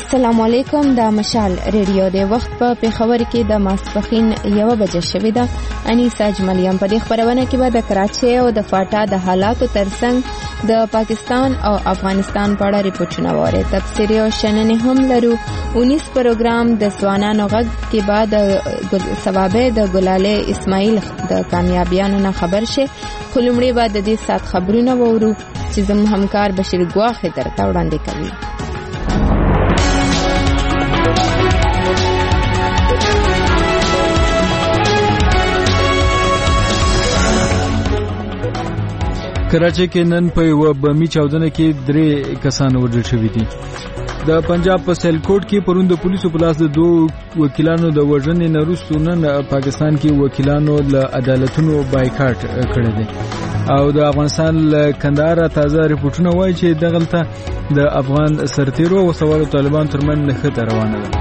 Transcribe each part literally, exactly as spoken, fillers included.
السلام علیکم. د مشال ریډیو د وخت په پیښور کې د ماسپخین یو بجې شوې ده. انیسا اجملیم په دې خبرونه کې به د کراچۍ او د فاټا د حالاتو ترڅنګ د پاکستان او افغانستان په اړه ریپورتونه وره. تفسیری او شننې هم لرو. انیس پروګرام د ځوانانو غږ کې بعد ثوابه د ګلاله اسماعیل د کامیابیانو نه خبر شي. خلمړي بعد د دې سات خبرونه وورو چې زموږ همکار بشیر ګواخه درته وړاندې کوي. کراچۍ کې نن په یو بمي چاودنه کې درې کسان وژل شوي دي. د پنجاب په سیلکوټ کې پرون د پولیسو په لاس د دوه وکیلانو د وژنې نه وروسته نن پاکستان کې وکیلانو له عدالتونو بایکاټ کړی دی. او د افغانستان له کندهار تازه ریپورتونه وایي چې دغلته د افغان سرتیرو او سوالو طالبان ترمن نښته روانه ده.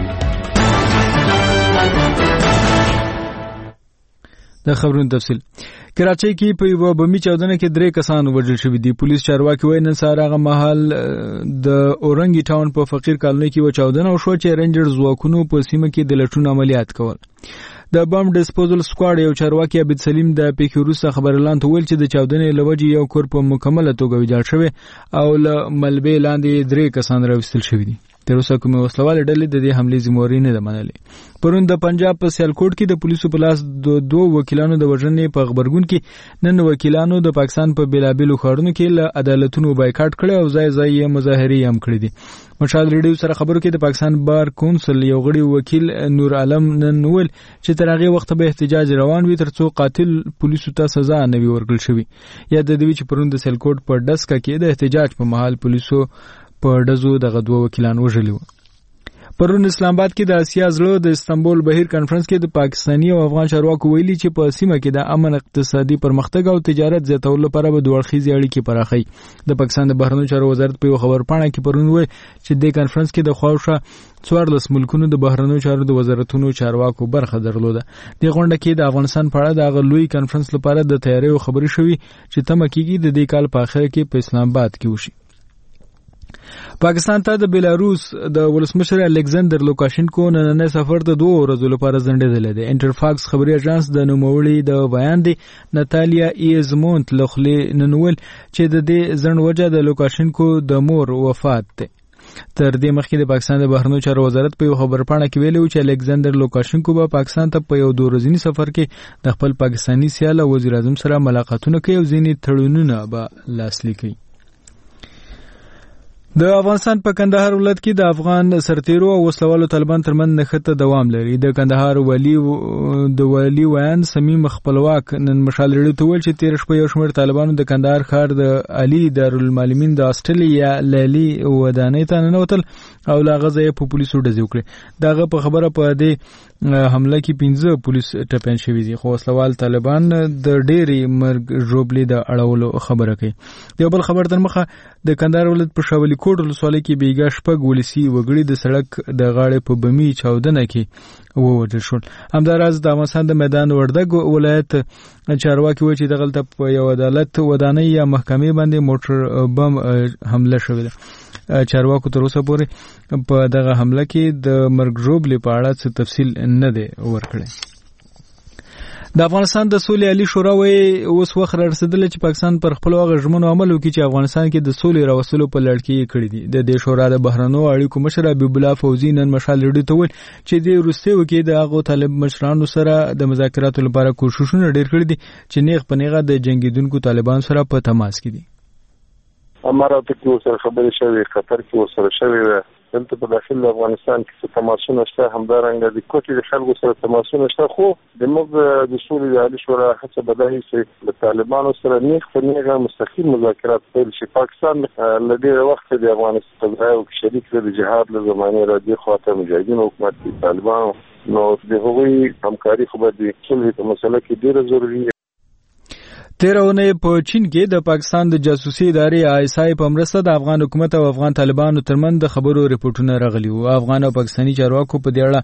د خبرونو تفصیل. کراچۍ کې په یو بمي چاودنه کې درې کسان وژل شوي دي. پولیس چارواکي وایي نن سهار هغه مهال د اورنګي ټاون په فقیر کالوني کې و چاودنه وشوه چې رینجر ځواکونو په سیمه کې د لټون عملیات کول. د بم ډیسپوزل سکواډ یو چارواکي عبد سلیم د پیښې وروسته خبرلاند ویل چې د چاودنې له وجې یو کور په مکمله توګه ویجاړ شوی او له ملبې لاندې درې کسان راوستل شوي دي. تر اوسه کومه وسلواله ډلې د دې حملې ذمہواري نه ده منلې. پرون د پنجاب په سیالکوټ کې د پولیسو په لاس د دوه وکیلانو د وژنې په خبرګون کې نن وکیلانو د پاکستان په بیلابیلو ښارونو کې له عدالتونو بایکاټ کړي او ځای ځای یې مظاهرې هم کړې دي. مشال ریډیو سره خبرو کې د پاکستان بار کونسل یو غړي وکیل نور عالم نن ویل چې تر هغه وخت به احتجاج روان وي ترڅو قاتل پولیسو ته سزا نه وي ورکړل شوی. یا د دې چې پرون د سیالکوټ په ډسکه کې د احتجاج په مهال پولیسو په ډزو دغه دوه وکیلان وژلي وو. پرون اسلام آباد کې د اسیا زړه د استنبول بهیر کانفرنس کې د پاکستاني او افغان چارواکو ویلي چې په سیمه کې د امن اقتصادي پرمختګ او تجارت زیاتولو لپاره به دوه اړخیزې اړیکې پراخي. د پاکستان د بهرنیو چارو وزارت په خبر پاڼه کې پرون وایي چې د کانفرنس کې د خواوشا څوارلس ملکونو د بهرنیو چارو د وزارتونو چارواکو برخه درلوده. د غونډه کې د افغانستان په اړه د غلوی کانفرنس لپاره د تیاریو خبرې شوې چې تمه کېږي د دې کال په اخر کې په اسلام آباد کې وشي. پاکستان ته د بیلاروس د ولسمشر الکساندر لوکاشینکو نننی سفر ته دوه ورځې لپاره ځنډېدلی دی. انټرفاکس خبري اژانس د نوموړي د بیان دی ناتالیا ایزمونت لخلې نن ویل چې د دې ځنډ وجه د لوکاشینکو د مور وفات دی. تر دې مخکې د پاکستان د بهرنیو چارو وزارت په یو خبرپاڼه کې ویلي و چې الکساندر لوکاشینکو به پاکستان ته په یو دوه ورځني سفر کې د خپل پاکستاني سیال او وزیر اعظم سره ملاقاتونه کوي او ځینې تړونونه به لاسلیک کړي. د افغانستان په کندهار ولایت کې د افغان سرتیرو او وسلوالو طالبان ترمن نښته دوام لري. د کندهار والی د والی ویان سمیم خپلواک نن مشال ریډیو ته ویل چې تیر شپه یو شمېر طالبانو د کندهار ښار د علي دارالمعلمین د استرالیا لیلی ودانۍ ته ننوتل او له هغه ځایه په پولیسو ډزې وکړې. دغه په خبره په دې حمله کې پنځه پولیس ټپیان شوي دي. خو وسلوال طالبان د ډېرې مرګ ژوبلې د اړولو خبره کوي. یو بل خبر تر مخه د کندهار ولایت په شاولی کوټ ولسوالۍ کې بیګا شپږ ولسي وګړي د سړک د غاړې په بمي چاودنه کې ووژل شول. همداراز د افغانستان د میدان وردګ ولایت چارواکي وایي چې دغلته په یو عدالت ودانۍ یا محکمې باندې موټر بم حمله شوې ده. چارواکو تر اوسه پورې په دغه حمله کې د مرګ ژوبلې په اړه څه تفصیل نه دی ورکړی. د افغانستان د سولې عالی شورا وایي اوس وخت رارسېدلی چې پاکستان پر خپلو هغه ژمنو عمل وکړي چې افغانستان کې د سولې راوستلو په لړ کې یې کړي دي. د دې شورا د بهرنیو اړیکو مشر حبیب الله فوزي نن مشال ریډیو ته وویل چې د وروستیو کې د هغو طالب مشرانو سره د مذاکراتو لپاره کوښښونه ډېر کړي دي چې نیغ په نیغه د جنګېدونکو طالبانو سره په تماس کې دي. اماراتو کې ورسره خبرې شوې، قطر کې ورسره شوې ده. دلته په داخل افغانستان کې څه تماسونه شته، همدارنګه د کوټې د خلکو سره تماسونه شته. خو د موږ د سولې د عالی شورا هڅه به دا وي چې د طالبانو سره نیغ په نیغه مستقیم مذاکرات پیل شي. پاکستان له ډېره وخته د افغانستان په ځای کې شریک دی. د جهاد له زمانې راځي خواته مجاهدین حکومت کې طالبانو نو د هغوی همکاري خو به د صلح په مسله کې ډېره ضروري ده. تیرونه په چین کې د پاکستان د جاسوسي ادارې آی اس آی په مرسته د افغان حکومت او افغان طالبانو ترمنځ د خبرو ریپورتونه راغلي وو. افغان او پاکستاني چارواکو په دې اړه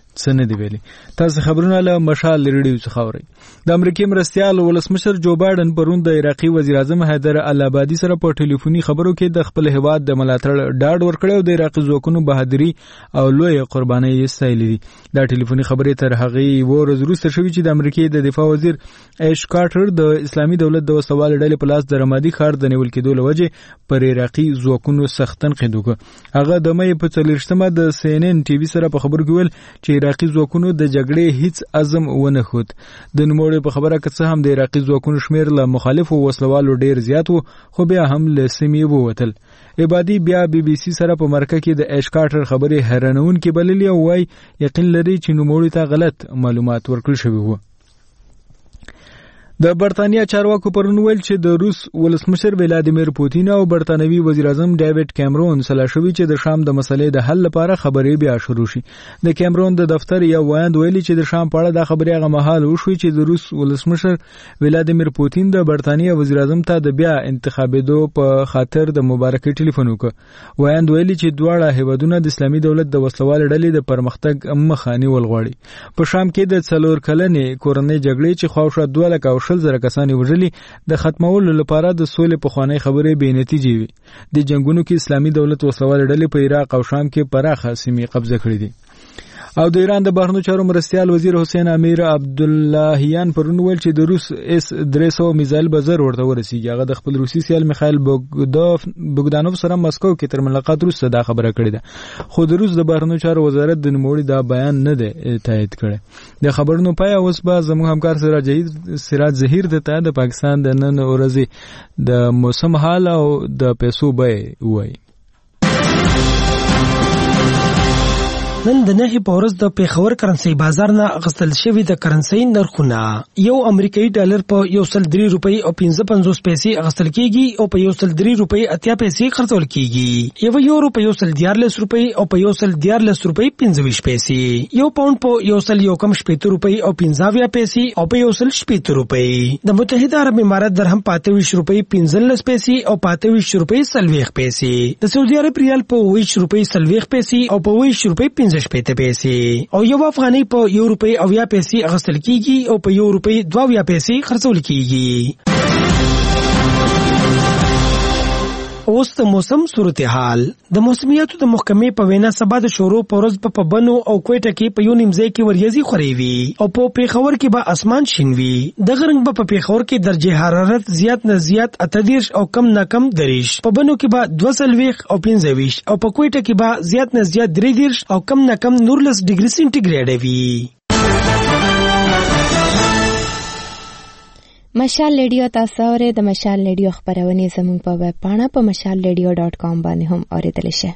څه نه دی ویلي. تاسو خبرونه له مشال ریډیو څخه اورئ. د امریکای مرستیال ولسمشر جو بایدن پرون د عراقي وزیر اعظم حیدر العبادي سره په ټلیفوني خبرو کې د خپل هیواد د ملاتړ ډاډ ورکړی او د عراقي ځواکونو بهادري او لوی قرباني یې ستایلې دي. دا ټلیفوني خبرې تر هغې یوه ورځ وروسته شوې چې د امریکای د دفاع وزیر ایش کارټر د اسلامي دولت د وسوال ډلې په لاس د رمادي ښار د نیول کېدو له وجې پر عراقي ځواکونو سخت تنقید وکړ. هغه د مې په څلوېښتمه د سی ان ان ټي وي سره په خبرو کې ویل چې عراقي ځواکونو د جګړې هیڅ عزم ونه ښود. د نوموړي په خبره که څه هم د عراقي ځواکونو شمېر له مخالفو وسلوالو ډېر زیات و، خو بیا هم له سیمې ووتل. عبادي بیا بي بي سي سره په مرکه کې د ایش کارټر خبرې حیرانونکې بللې او وایي یقین لري چې نوموړي ته غلط معلومات ورکړل شوي وو. د برتانیا چارواکو پرون ویل چې د روس ولسمشر ولادیمیر پوتین او برتانوي وزیر اعظم ډیوډ کیمرون سلا شوي چې د شام د مسلې د حل لپاره خبرې بیا شروع شي. د کیمرون د دفتر یو وایند ویلي چې د شام په اړه د خبرې هغه مهال وشوي چې د روس ولسمشر ولادیمیر پوتین د برتانیا وزیر اعظم ته د بیا انتخابېدو په خاطر د مبارکۍ ټلیفون وکړ. وایند ویلي چې دواړه هیوادونه د اسلامي دولت د وسلوال ډلې د پرمختګ مخه نیول غواړي. په شام کې د څلور کلنې کورنۍ جګړې چې خواوشا دوه لکه شل زره کسان وژلي د ختمولو لپاره د سولې پخوانۍ خبرې بې نتیجې وي. د جنگونو کې اسلامي دولت وسلوال ډلې په عراق او شام کې پراخه سیمې قبضه کړې دي. او د ایران د بهرنیو چارو مرستیال وزیر حسین امیر عبداللهیان پرون ویل چې د روس اس درې سوه میزایل به زر ورته ورسیږي. هغه د خپل روسي سیال میخایل بوګدانوف سره مسکو کې تر ملاقات وروسته دا خبره کړې ده، خو د روس د بهرنیو چارو وزارت د نوموړي دا بیان نه دی تایید کړی. د خبرونو پای اوس به زموږ همکار سراج سراج ظهیر دته د پاکستان د نن ورځې د موسم حال او د پیسو بیې وایي. نن د نهي په ورځ د پیښور کرنسي بازار نه اخیستل شوي د کرنسي نرخونه یو امریکایي ډالر په یو سل درې روپۍ او پنځه پنځوس پیسې اخیستل کیږي او په یو سل درې روپۍ اتیا پیسې خرڅول کیږي. یو یورو په یو سل دیارلس روپۍ او په یو سل دیارلس روپۍ پنځه ویشت پیسې. یو پاوند په یو سل یو کم شپېته روپۍ او پنځه اویا پیسې او په یو سل شپېته روپۍ. د متحده عرب امارات درهم په اته ویشت روپۍ پنځلس پیسې او په اته ویشت روپۍ څلوېښت پیسې. د سعودي عرب ریال په اوه ویشت روپۍ څلوېښت پیسې او په اوه ویشت روپۍ پنځه شپېته پیسې. او یو افغانۍ په یو روپۍ اویا پیسې اخیستل کیږي او په یو روپۍ دوه اویا پیسې خرڅول کیږي. اوس د موسم صورتحال. د موسمیاتو د محکمې په وینا سبا د شورو په ورځ په بنو او کوټه کې په یو نیم ځای کې وریځې خورې وي او په پیښور کې به اسمان شین وي. دغه رنګ به په پیښور کې درجه حرارت زیات نه زیات اته دېرش او کم نه کم دریش، په بنو کې به دوه څلوېښت او پنځه ویشت او په کوټه کې به زیات نه زیات درې دېرش او کم نه کم نورلس ډیګري سینټیګریډ وي. مشال ریډیو تاسو اورئ. د مشال ریډیو خبرونه زموږ په ویب پاڼه په مشال ریډیو ډاٹ کام باندې هم اوریدل شي.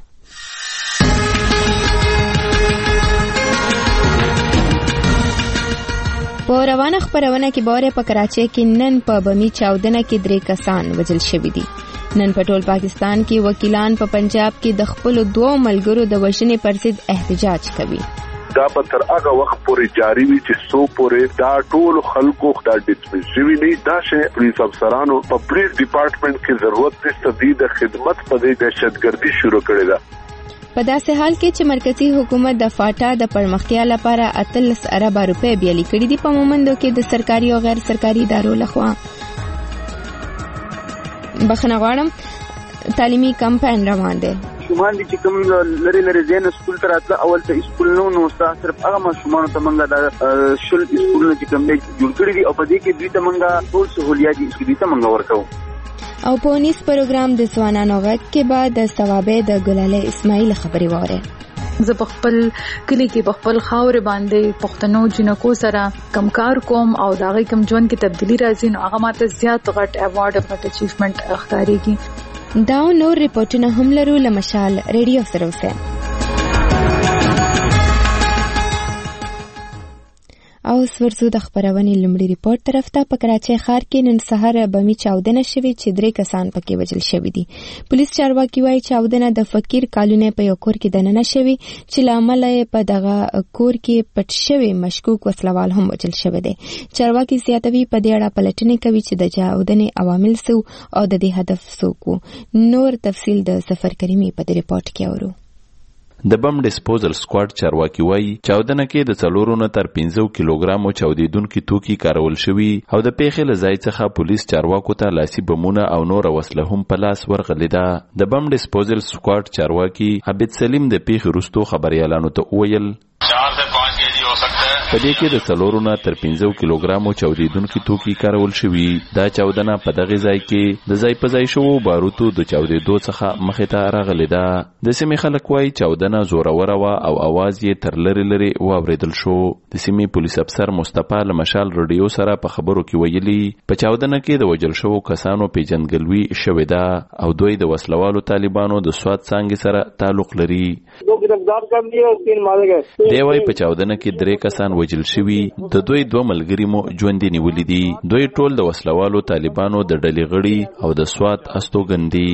په روانه خبرونه کې باره په کراچۍ کې نن په بمی چاودنه کې درې کسان وژل شوي دي. نن په ټول پاکستان کې وکیلان په پنجاب کې د خپل دوه ملګرو د وژنې پر ضد احتجاج کوي. دا به تر هغه وخت پورې جاری وي چې څو پورې دا ټول خلکو دا ډیسپنسري نه دا شي پولیس افسرانو په پولیس ډپارټمنټ کې ضرورت نشته دی د خدمت په دې دهشتګردي شروع کړې ده. په داسې حال کې چې مرکزی حکومت د فاټا د پرمختیا لپاره اتلس اربه روپۍ بیالي کړي دي په مومندو کې د سرکاري او غیر سرکاري ادارو لخوا. بخښنه غواړم تعلیمي کمپاین روان دی. شومان دي چې کوم لري لري زین سکول تر اتل اول ته سکول نو نو صرف هغه ماشومان ته منګه د شل سکولونه چې کوم جوړ کړی دي او په دې کې دوی ته منګه ټول سہولیات دي چې دوی ته منګه ورکو. او په نیس پروګرام د ځوانانو غږ کې بعد د ثوابې د ګلاله اسماعیل خبري واره. زه په خپل کلی کې په خپل خاور باندې پښتنو جنکو سره کمکار کوم او دا غي کم ژوند کې تبدیلی راځي نو هغه ماته زیات غټ ایوارډ او غټ اچیومنت اختیاریږي. دا نور ریپورټونه هم لرو له مشال ریډیو سره اوسه. او ورسو د خبرونې لومړي ریپورت طرف ته. په کراچۍ ښار کې نن سهار بمي چاودنه شوې چې درې کسان پکې وژل شوي دي. پولیس چارواکي وایي چاودنه د فقیر کالونۍ په یو کور کې دننه شوې چې له امله یې په دغه کور کې پټ شوی مشکوک وسلوال هم وژل شوی دی. چارواکي زیاتوي په دې اړه پلټنې کوي چې د چاودنې عوامل څه او د دې هدف څه و. نور تفصیل د ظفر کریمي په دې ریپورت کې اورو. د بم ډیسپوزل سکواډ چارواکي وایي چاودنه کې د څلورو نه تر پنځو کیلوګرامو چاودیدونکي توکي کارول شوي او د پیښې له ځای څخه پولیس چارواکو ته لاسي بمونه او نور وسله هم په لاس ورغلې ده. د بم ډیسپوزل سکواډ چارواکي عبد سلیم د پیښې وروسته خبريالانو ته وویل په دې کې د څلورو نه تر پنځو کیلوګرامو چاودیدونکي توکي کارول شوي. دا چاودنه په دغه ځای کې د ځای په ځای شوو باروتو د چاودېدو څخه مخې ته راغلې ده. د سیمې خلک وایي چاودنه زوروره وه او اواز یې تر لرې لرې واورېدل شو. د سیمې پولیس افسر مصطفی له مشال رادیو سره په خبرو کې ویلي په چاودنه کې د وژل شوو کسانو پیژندګلوي شوې ده او دوی د وسلوالو طالبانو د سوات څانګې سره تعلق لري. دی وایي په چاودنه کې درې کسان وژل شوي، د دوی دوه ملګري مو ژوندي نیولي دي. دوی ټول د وسلوالو طالبانو د ډلې غړي او د سوات استوګن دي.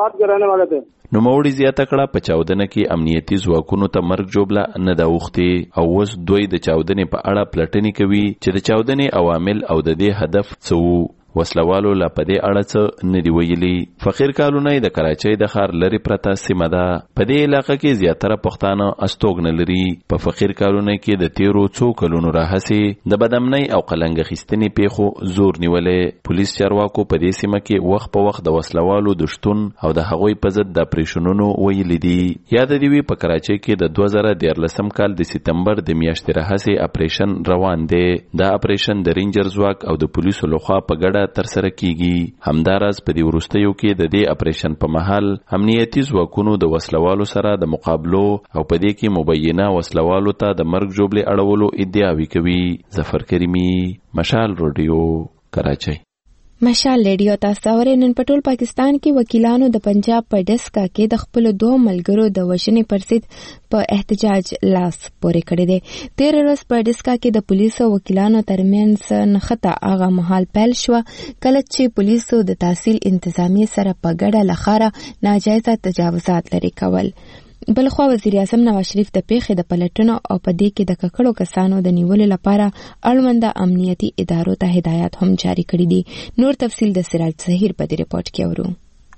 نوموړي زیاته کړه په چاودنه کې امنیتي ځواکونو ته مرګ جوړه نه ده اوښتې او اوس دوی د چاودنې په اړه پلټنې کوي چې د چاودنې عوامل او د دې هدف څه وو. وسلوالو لا په دې اړه څه نه دی ویلي. فقیر کالونی د کراچۍ د ښار لرې پرته سیمه ده. په دې علاقه کې زیاتره پښتانه استوګنه لري. په فقیر کالونی کې د تیرو څو کلونو راهیسې د بدامنۍ او قلنګ اخیستنې پیښو زور نیولې. پولیس چارواکو په دې سیمه کې وخت په وخت د وسلوالو د شتون او د هغوی په ضد د اپریشنونو ویلي دي. یاد دې وي په کراچۍ کې د دوه زره دیارلسم کال د سپتمبر د میاشتې راهیسې اپریشن روان دی. دا اپریشن د رینجر ځواک او د پولیسو لخوا په ګډه تر سره کیږي. همداراز په دې وروستیو کې د دې اپریشن په مهال امنیتي ځواکونو د وسلوالو سره د مقابلو او په دې کې مبینه وسلوالو ته د مرګ ژوبلې اړولو ادعاوې کوي. ظفر کریمی، مشال رادیو، کراچۍ. مشال ریډیو تاسو اورئ. نن په ټول پاکستان کې وکیلانو د پنجاب په ډسکا کې د خپل دوه ملګرو د وژنې پر ضد په احتجاج لاس پورې کړی دی. تیر ورځ په ډسکا کې د پولیسو وکیلانو ترمنځ نښته هغه مهال پیل شوه کله چې پولیسو د تحصیل انتظامیې سره په ګډه له ښاره ناجایزه تجاوزات لرې کول. بلخوا وزیر اعظم نواز شریف د پیښې د پلټنو او په دې کې د ککړو کسانو د نیولو لپاره اړونده امنیتي ادارو ته هدایات هم جاری کړي دي. نور تفصیل د سراج ظهیر په دې رپورت کې اورو.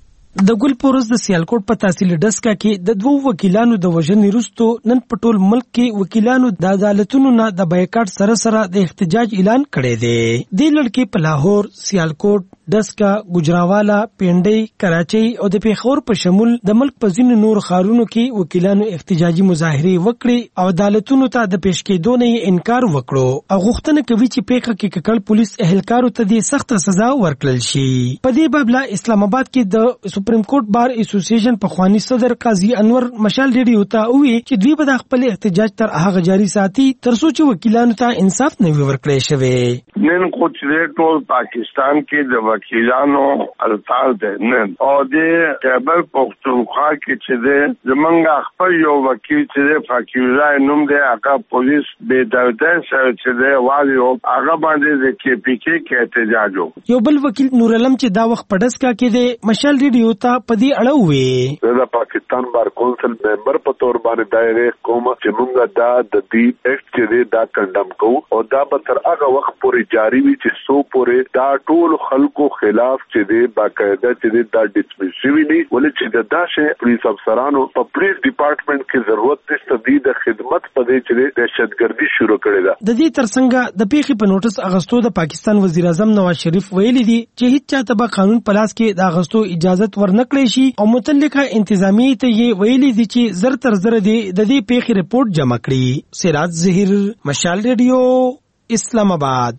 د ګل پورز د سیالکوټ په تحصیل ډسکا کې د دوه وکیلانو د وژنې وروسته نن په ټول ملک کې وکیلانو د عدالتونو نه د بایکاټ سره سره د احتجاج اعلان کړی دی. د لړکې په لاهور، سیالکوټ، ډسکا، ګجراوالا، پینډۍ، کراچۍ او د پیښور په شمول د ملک په ځینو نور ښارونو کې وکیلانو احتجاجي مظاهرې وکړې او عدالتونو ته د پیش کېدو نه یې انکار وکړو او غوښتنه کوي چې پیښه کې ککړ پولیس اهلکارو ته د سخته سزا ورکړل شي. په دې باب لا اسلام آباد کې د سپریم کورټ بار اسوسییشن پخوانی صدر قاضي انور مشال ریډیو ته وویل چې دوی به د خپل احتجاج تر هغه جاري ساتي تر څو چې وکیلانو ته انصاف نه وي ورکړی شوی. نن خو چې ټول پاکستان کې د وکیلانو الفاظ ده نن او د خیبر پختونخوا کې چې ده زمونږ خپل یو وکیل چې ده فقیر الله نوم ده هغه پولیس بې دردۍ سره چې ده والی هغه باندې د کې پی کې کې احتجاج وکړ. یو بل وکیل نور علم چې دا وخت په ډسکا کې ده مشال ریډیو ته په دې اړه وویل د پاکستان بار کونسل ممبر په تور باندې دایره کوم چې موږ دا د دې ایکټ چې دا کنډم کوو او دا به تر هغه وخت پورې جاری وي چې سو پورې دا ټول خلکو خلاف چې دی باقاعده چې دا ډسمس شوی دی ولې چې د داسې پولیس افسرانو په پولیس ډپارټمنټ کې ضرورت نشته دی د خدمت په دې چې دهشتګردي شروع کړې ده. د دې ترڅنګ د پیښې په نوټس اغستو د پاکستان وزیر اعظم نواز شریف ویلي دي چې هیڅ چاته به قانون په لاس کې د اغستو اجازه ورنکړي شي او متعلقه انتظامیه ته یې ویلي دي چې زر تر زر دي د دې پیښې رپورت جمع کړي. سراج ظهیر، مشال ریډیو، اسلام آباد.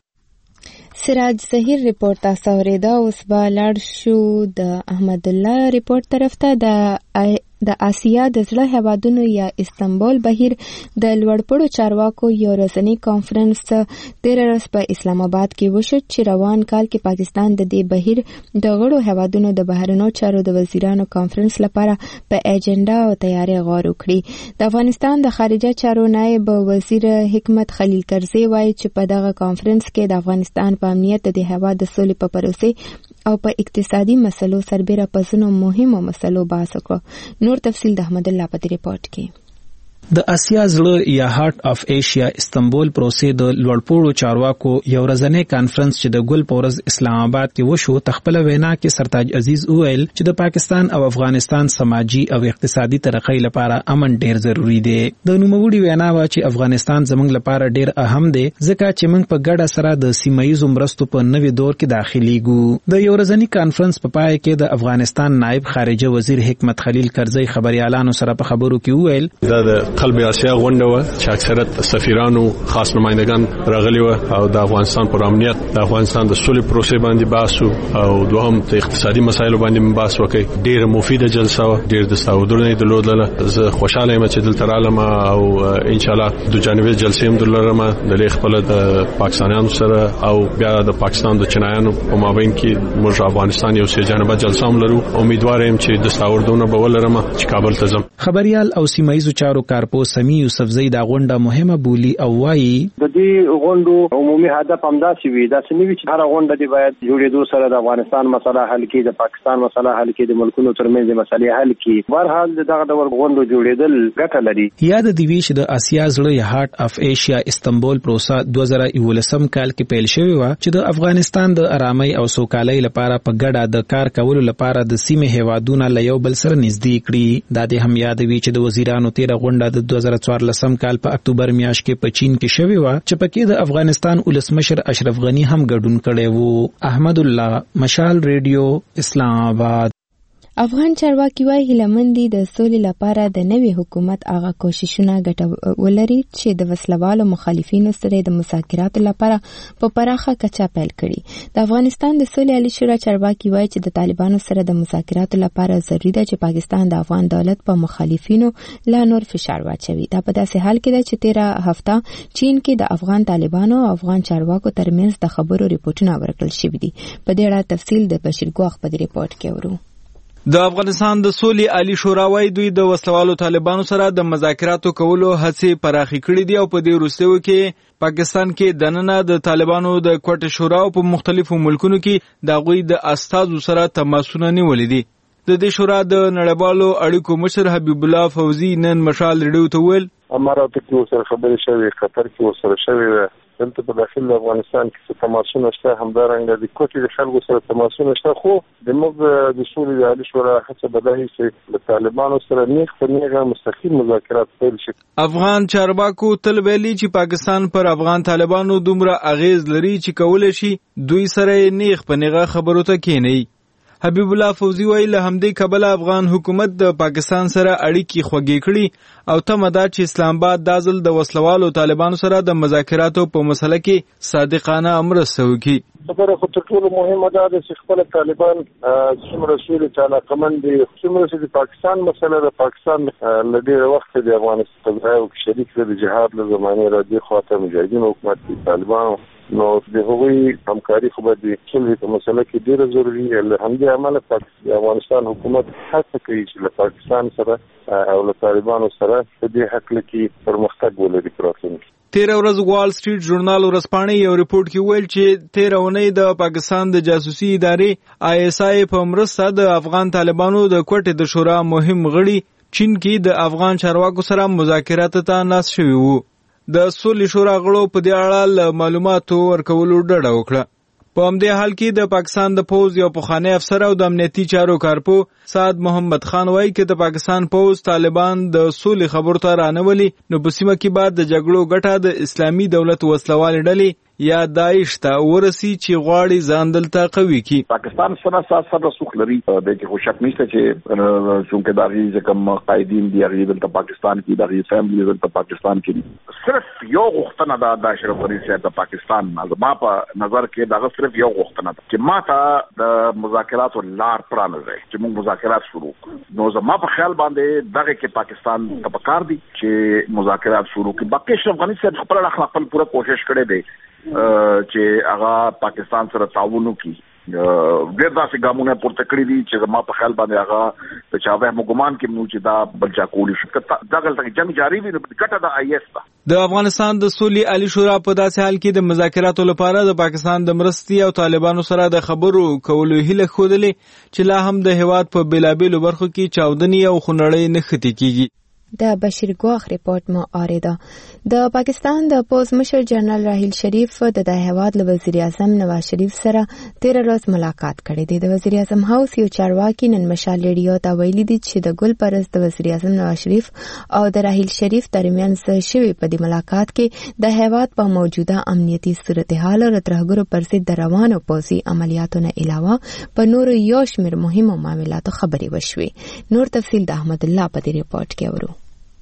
سراج ظهیر رپورت تاسو اوریدا. اوس به لاړ شو د احمد الله رپورت طرف ته. د د آسیا د زړه هیوادونو یا استنبول بهیر د لوړپوړو چارواکو یو ورځنی کانفرنس تیر ورځ په اسلام آباد کې وشو چې روان کال کې پاکستان د دې بهیر د غړو هیوادونو د بهرنیو چارو د وزیرانو کانفرنس لپاره په ایجنډا او تیاری غور وکړي. د افغانستان د خارجه چارو نائب وزیر حکمت خلیل کرزی وایي چې په دغه کانفرنس کې د افغانستان په امنیت د هیواد د سولې په پروسې او په اقتصادي مسلو سربېره په ځینو مهمو مسلو بحث وکړ. نور تفصیل د احمد الله په دې رپورت کې. د اسیا زړه یا هارت اف ایشیا استنبول پروسې د لوړپوړو چارواکو یو ورځنی کانفرنس چې د ګل پورز اسلام آباد کې وشو تخپل وینا کې سرتاج عزیز وویل چې د پاکستان او افغانستان سماجی او اقتصادي ترقۍ لپاره امن ډیر ضروری دی. د نوموړي وینا وا چې افغانستان زموږ لپاره ډیر اهم دی ځکه چې موږ په ګډه سره د سیمایي مرستو په نوې دور کې داخليږو. د یو ورځنی کانفرنس په پای کې د افغانستان نائب خارجه وزیر حکمت خلیل کرزی خبريالانو سره په خبرو کې وویل دا د قلب اسیا غونډه و چې اکثریت سفیرانو خاص نمائندگان راغلي و او د افغانستان پر امنیت د افغانستان د سولې پروسې باندې بحث او دوهم د اقتصادي مسایلو باندې بحث وکړي. ډېر مفیده جلسه و, ډېر د ستاودنې د لودله. زه خوشاله یم چې دلته رالم او ان شاء الله د جانبي جلسې هم دلرم د خپل د پاکستانیانو سره او بیا د پاکستان د چینایانو په مابین کې موږ افغانستان یو سه جانبه جلسه هم لرو. امیدوار یم چې د ستاودنه به ولرم چې کابل ته ځم. خبريال او سیمایي چارو کارپو سمي یوسفزئی دا غونډه مهمه بولی او وایي د دې غونډو عمومي هدف همداسې وي دا سنوي چې هر غونډه دی باید جوړېدو سره د افغانستان مسله حل کړي, د پاکستان مسله حل کړي, د ملکونو ترمنځ د مسلې حل کړي. بهرحال دغه ډول غونډو جوړېدل ګټه لري. یاد دی وی چې د اسیا زړه یا هارت اف ایشیا استنبول پروسه دوه زره یولسم کال کې پیل شوې و چې د افغانستان د آرامۍ او سوکالۍ لپاره په ګډه د کار کولو لپاره د سیمې هیوادونو له یو بل سره نږدې کړي. دا د هم یاد وی چې د وزیرانو تیر غونډه د دوه زره څوارلسم کال په اکتوبر میاشت کې په چین کې شوې و چې پکې د افغانستان ولسمشر اشرف غنی هم ګډون کړی وو. احمد الله, مشال ریډیو, اسلام آباد. افغان چارواکي وايي هیلمندي د سولې لپاره د نوي حکومت هغه کوششونه ګټه ولري چې د وسلوالو مخالفینو سره د مذاکراتو لپاره په پراخه کچه پیل کړي. د افغانستان د سولې عالی شورا چارواکي وايي چې د طالبانو سره د مذاکراتو لپاره ضروري ده چې پاکستان د افغان دولت په مخالفینو لا نور فشار واچوي. دا په داسې حال کې ده چې تیره هفته چین کې د افغان طالبانو او افغان چارواکو ترمنځ د خبرو ریپورتونه ورکړل شوي دي. په دې اړه تفصیل د بشیر ګوخ په دې ریپورت کې ورو. د افغانستان د سولې عالی شورا وايي دوی د وسلوالو طالبانو سره د مذاکراتو کولو هڅې پراخې کړې دي او په دې وروستیو کې پاکستان کې دننه د طالبانو د کوټه شورا په مختلفو ملکونو کې د غوي د استادو سره تماسونه نیولې دي. د دې شورا د نړیوالو اړیکو مشر حبیب الله فوزي نن مشال ریډیو ته ویل امارات کې اوسره خبرې شوې, قطر کې اوسره شوې, دلته په داخل افغانستان کې څه تماسونه شته, همدارنګه د کوټې د خلکو سره تماسونه شته. خو د موږ د سولې عالی شورا هڅه بدایي چې د طالبانو سره نیغ په نیغه مستقیم مذاکرات پیل شي. افغان چارواکو تل ویلي چې پاکستان پر افغان طالبانو دومره اغیز لري چې کولای شي دوی سره نیغ په نیغه خبرو ته کېني. حبیب الله فوزي ویل له همدې کبله افغان حکومت د پاکستان سره اړیکې خوږې کړي او تمه ده چې اسلام آباد دا ځل د وسلوالو طالبانو سره د مذاکراتو په مسله کې صادقانه مرسته وکړي. خبره خو تر ټولو مهمه ده چې خپل طالبان څومره سولې ته علاقمند دي, څومره چې د پاکستان مسله د پاکستان له ډېره وخته د افغانستان په شریک د جهاد له زمانې راځي خواته مجاهدین حکومت دي طالبان نو د هغوی همکاري خو به د صلح په مسله کې ډېره ضروري ده. له همدې امله د افغانستان حکومت هڅه کوي چې له پاکستان سره او له طالبانو سره په دې هکله کې پرمختګ ولري په راتلونکي. تیره ورځ وال سټریټ ژورنال ورځپاڼې یو ریپورت کې ویل چې تیره اونۍ د پاکستان د جاسوسي ادارې آی اس آی په مرسته د افغان طالبانو د کوټې د شورا مهم غړي چین کې د افغان چارواکو سره مذاکرات ته ناست شوي وو. د سولې شورا غړو په دې اړه معلوماتو ورکولو ډډه وکړه. په همدې حال کې د پاکستان د پوز یو پخوانی افسر او د امنیتي چارو کارپو سعد محمد خان وایي چې د پاکستان پوز طالبان د سولې خبرو ته رانولي نو په سیمه کې بعد د جګړو ګټه د اسلامي دولت وسلوالې ډلې یا داعش ته ورسي چې غواړي ځان دلته قوي کړي. پاکستان سره سره سوخ لري د کې خو شک نشته چې څنګه داغي ځکه قائدین دی هغه دلته پاکستان کې داغي فیملی دلته پاکستان کې صرف یو غوښتنه ده د اشرف غنی صاحب د پاکستان ما په نظر کې دا صرف یو غوښتنه ده چې ما ته د مذاکراتو لار پرانځي چې موږ مذاکرات شروع کړو. نو زما په خیال باندې دغه کې پاکستان ته پکار دي چې مذاکرات شروع کړي. باقي اشرف غنی صاحب خپل خپل پوره کوشش کړي دی چې هغه پاکستان سره تعاون وکړي. ډېر داسې ګامونه پورته کړي دي چې زما په خیال باندې هغه د چاوه مګمان کې مو چې دا بلچا کولی شي دغه تک جنگ جاری وي نو ګټه د آی اس ده. د افغانستان د سولې عالی شورا په داسې حال کې د مذاکراتو لپاره د پاکستان د مرستې او طالبانو سره د خبرو کولو هیله خوده چې لا هم د هیواد په بیلابیلو برخو کې چاودنې او خونړۍ نه ختې کیږي. د بشیر ګواخ ریپورت مو اوریده. د پاکستان د پوز مشر جنرال راحیل شریف د د هیواد له وزیر اعظم نواز شریف سره تیر ورځ ملاقات کړې ده. د وزیر اعظم هاوس یو چارواکي نن مشال ریډیو ته ویلي دي چې د ګل پرز د وزیر اعظم نواز شریف او د راحیل شریف ترمنځ شوی په دې ملاقات کې د هیواد په موجوده امنیتي صورتحال او ترهګرو پر ضد د روانو پوځي عملیاتو نه علاوه په نورو یو شمېر مهمو معاملاتو خبرې وشوې. نور تفصیل د احمد الله په دې ریپورت کې اورو.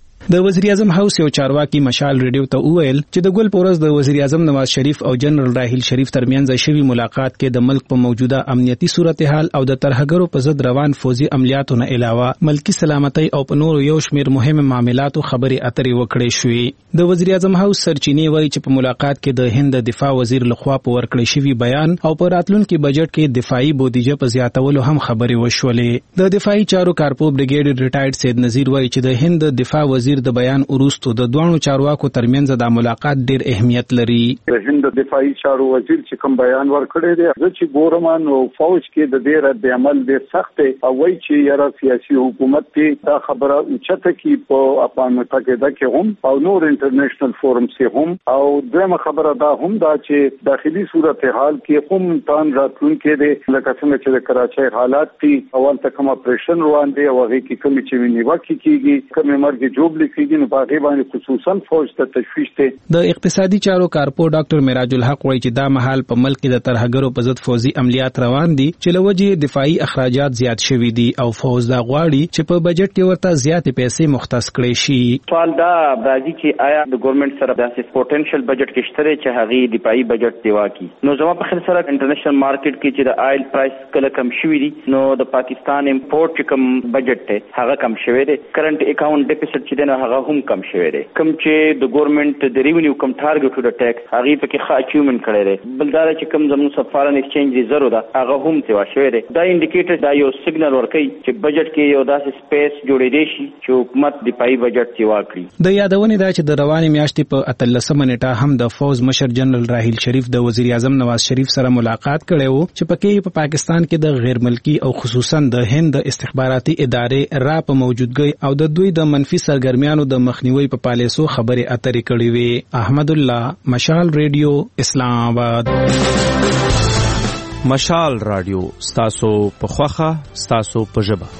د وزیر اعظم هاوس یو چارواکي مشال ریډیو ته وویل چې د ګل پورز د وزیر اعظم نواز شریف او جنرال راحیل شریف ترمنځ شوی ملاقات کې د ملک په موجوده امنیتي صورتحال او د ترهګرو په ضد روان فوزي عملیاتو نه علاوه ملکی سلامتۍ او په نورو یو شمېر مهم معاملاتو خبرې اترې وکړې شوې. د وزیر اعظم هاوس سرچینې وایي چې په ملاقات کې د هند د دفاع وزیر لخوا په ورکړې شوی بیان او په راتلونکي بجټ کې دفاعي بودیجه په زیاتولو هم خبرې وشولې. د دفاعي چارو کارپو بریګیډ ریټایرډ سید نذیر وایي چې د هند د دفاع وزیر د بیان وروسته د دوانو چارواکو ترمنځ د ملاقات ډېر اهمیت لري. د هند دفاعي چارو وزیر چې کوم بیان ورکړی دی زه چې ګورم نو فوج کې د ډېر رد عمل ډېر سخت دی او وایي چې یاره سیاسي حکومت کې دا خبره اوچته کی په اقوام متحده کې هم او نور انټرنیشنل فورمز کې هم او دویمه خبره دا هم دا چې داخلي صورتحال کې هم تان راتلونکي دی لکه څنګه چې د کراچۍ حالات دي اول ته کوم اپریشن روان دی او هغه کې کوم چې نیوکه کیږي کوم مرګ جوړ لیکيږي نو په هغه باندې خصوصا فوج ته تشویش دی. د اقتصادي چارو کارپو ډاکټر معراج الحق وایي چې دا مهال په ملک کې د ترهګرو په ضد فوزي عملیات روان دي چې لوجه دفاعي اخراجات زیات شوي دي او فوج دا غواړي چې په بجټ کې ورته زیاتې پیسې مختص کړي شي. سوال دا راځي چې آیا د ګورنمنت سره داسې پوتنشل بجټ کې شته چې هغه دفاعي بجټ دی واکي نو زما په خیال سره انټرنیشنل مارکیټ کې چې د آیل پرایس کله کم شوی دي نو د پاکستان امپورټ چې کم بجټ ته هغه کم شوی دی. کرنٹ اکاونټ ډیفیسټ چې دی هغه هم کم شوی دی. کم چې د ګورنمنت د ریونیو کم ټارګټ د ټیکس هغه په کې ښه اچیومنت کړی دی. بلدار چې کم زموږ سفارن ایکسچینج ریزرو ده هغه هم تیوا شوی دی. دا انډیکیټر دا یو سیګنل ورکوي چې بجټ کې یو داسې سپیس جوړېدی شي چې حکومت دفاعي بجټ تیوا کړي. د یادونې دا چې د روانې میاشتې په اتلسمه نیټه هم د فوز مشر جنرال راحیل شریف د وزیر اعظم نواز شریف سره ملاقات کړی وو چې پکې په پاکستان کې د غیر ملکی او خصوصا د هند استخباراتي ادارې را په موجودګۍ او د دوی د منفي سرګرمیانو د مخنیوي په پالیسو خبرې اترې کړې وې. احمد الله، مشال ریډیو، اسلام آباد. مشال رادیو ستاسو په خوخه ستاسو په ژبه.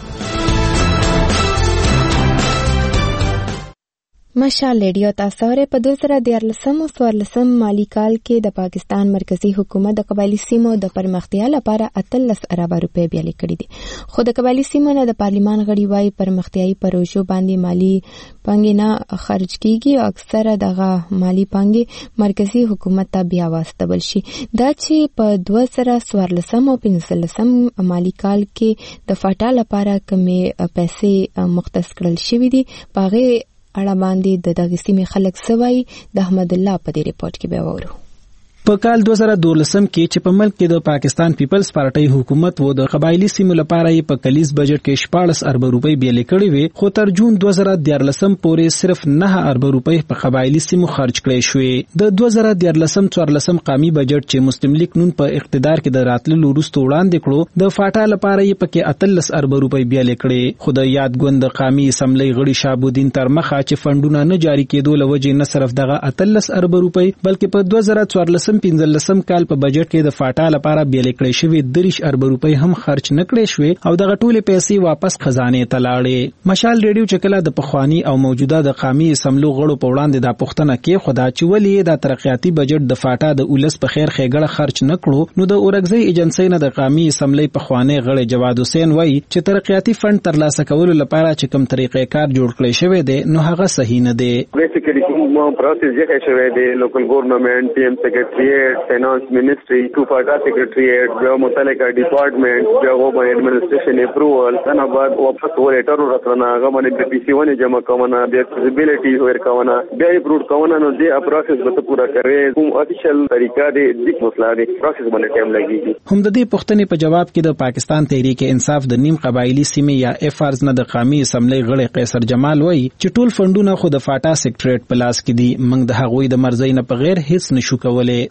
مشال ریډیو تاسو ری په دوه زره دیارلسم او څوارلسم مالی کال کې د پاکستان مرکزی حکومت د قبایلی سیمو د پرمختیا لپاره اتلس اربه روپۍ بیالې کړې دي خو د قبایلی سیمو نه د پارلیمان غړي وايي پرمختیایي پروژو باندې مالی پانګې نه خرج کیږي او اکثره دغه مالی پانګې مرکزی حکومت ته بیا واستول شي. دا چې په دوه زره څوارلسم او پنځلسم مالی کال کې د فاټا لپاره کمې پیسې مختص کړل شوې دي پاغه اړه باندې د دغه سیمې خلک سوي د احمد الله په دې ریپورت کې به وورو. په کال دوه زره دولسم کې چې په ملک کې د پاکستان پیپلز پارټي حکومت و د قبایلی سیمو لپاره یې په کلیز بجټ کې شپاړس اربه روپۍ بیلې کړې وې خو تر جون دوه زره دیارلسم پورې صرف نه اربه روپۍ په قبایلی سیمو خرج کړې شوې. د دوه زره دیارلسم څوارلسم قومي بجټ چې مسلم لیگ نون په اقتدار کې د راتللو وروسته وړاندې کړو د فاټا لپاره یې پکې اتلس اربه روپۍ بیلې کړې خو د یادګوند قومي اسمبلی غړي شابودین ترمخه چې فندونه نه جاری کېدو لوجې نه صرف دغه اتلس اربه روپۍ بلکې په دوه زره څوارلسم پنځلسم کال په بجټ کې د فاټا لپاره بیلې کړې شوې دریش اربه روپۍ هم خرج نه کړې شوې او دغه ټولې پیسې واپس خزانه ته لاړې. مشال ریډیو چې کله د پخوانی او موجوده د قومي اسمبلو غړو په وړاندې دا پوښتنه کې خدا چې ولې د ترقیاتي بجټ د فاټا د اولس په خیر خېګړه خرج نه کړو نو د اورګزۍ ایجنسی نه د قومي اسمبلی پخوانی غړي جواد حسین وایي چې ترقیاتي فند ترلاسه کولو لپاره چې کوم طریقې کار جوړ کړی شوی دی نو هغه صحیح نه دی. بیسیکلی کوم پروسس یې شوی دی لوکل ګورنمنت پی ایم سیکریټریټ فینانس منسٹری ټو فاټا سیکریټریټ بیا متعلقه ډپارټمنټ بیا غو ایڈمنسټریشن اپروول څنګه بعد واپس ورټر ورته هغه باندې پی سی ونه جمع کوونه بیا فیزیبিলিټی ور کوونه بیا اپروډ کوونه نو دې پروسس به پورا کوي کوم افیشل طریقہ دې د مسله دې پروسس باندې ټایم لګي. هم د دې پوښتنې په جواب کې د پاکستان تحریک انصاف د نیم قبایلی سیمې یا اف ارز نه د قومي اسمبلی غړي قیصر جمال وایي چې ټول فندونه خو د فاټا سیکریټریټ په لاس کې دي موږ د هغوی د مرزي نه په غیر هیڅ نشو کولای.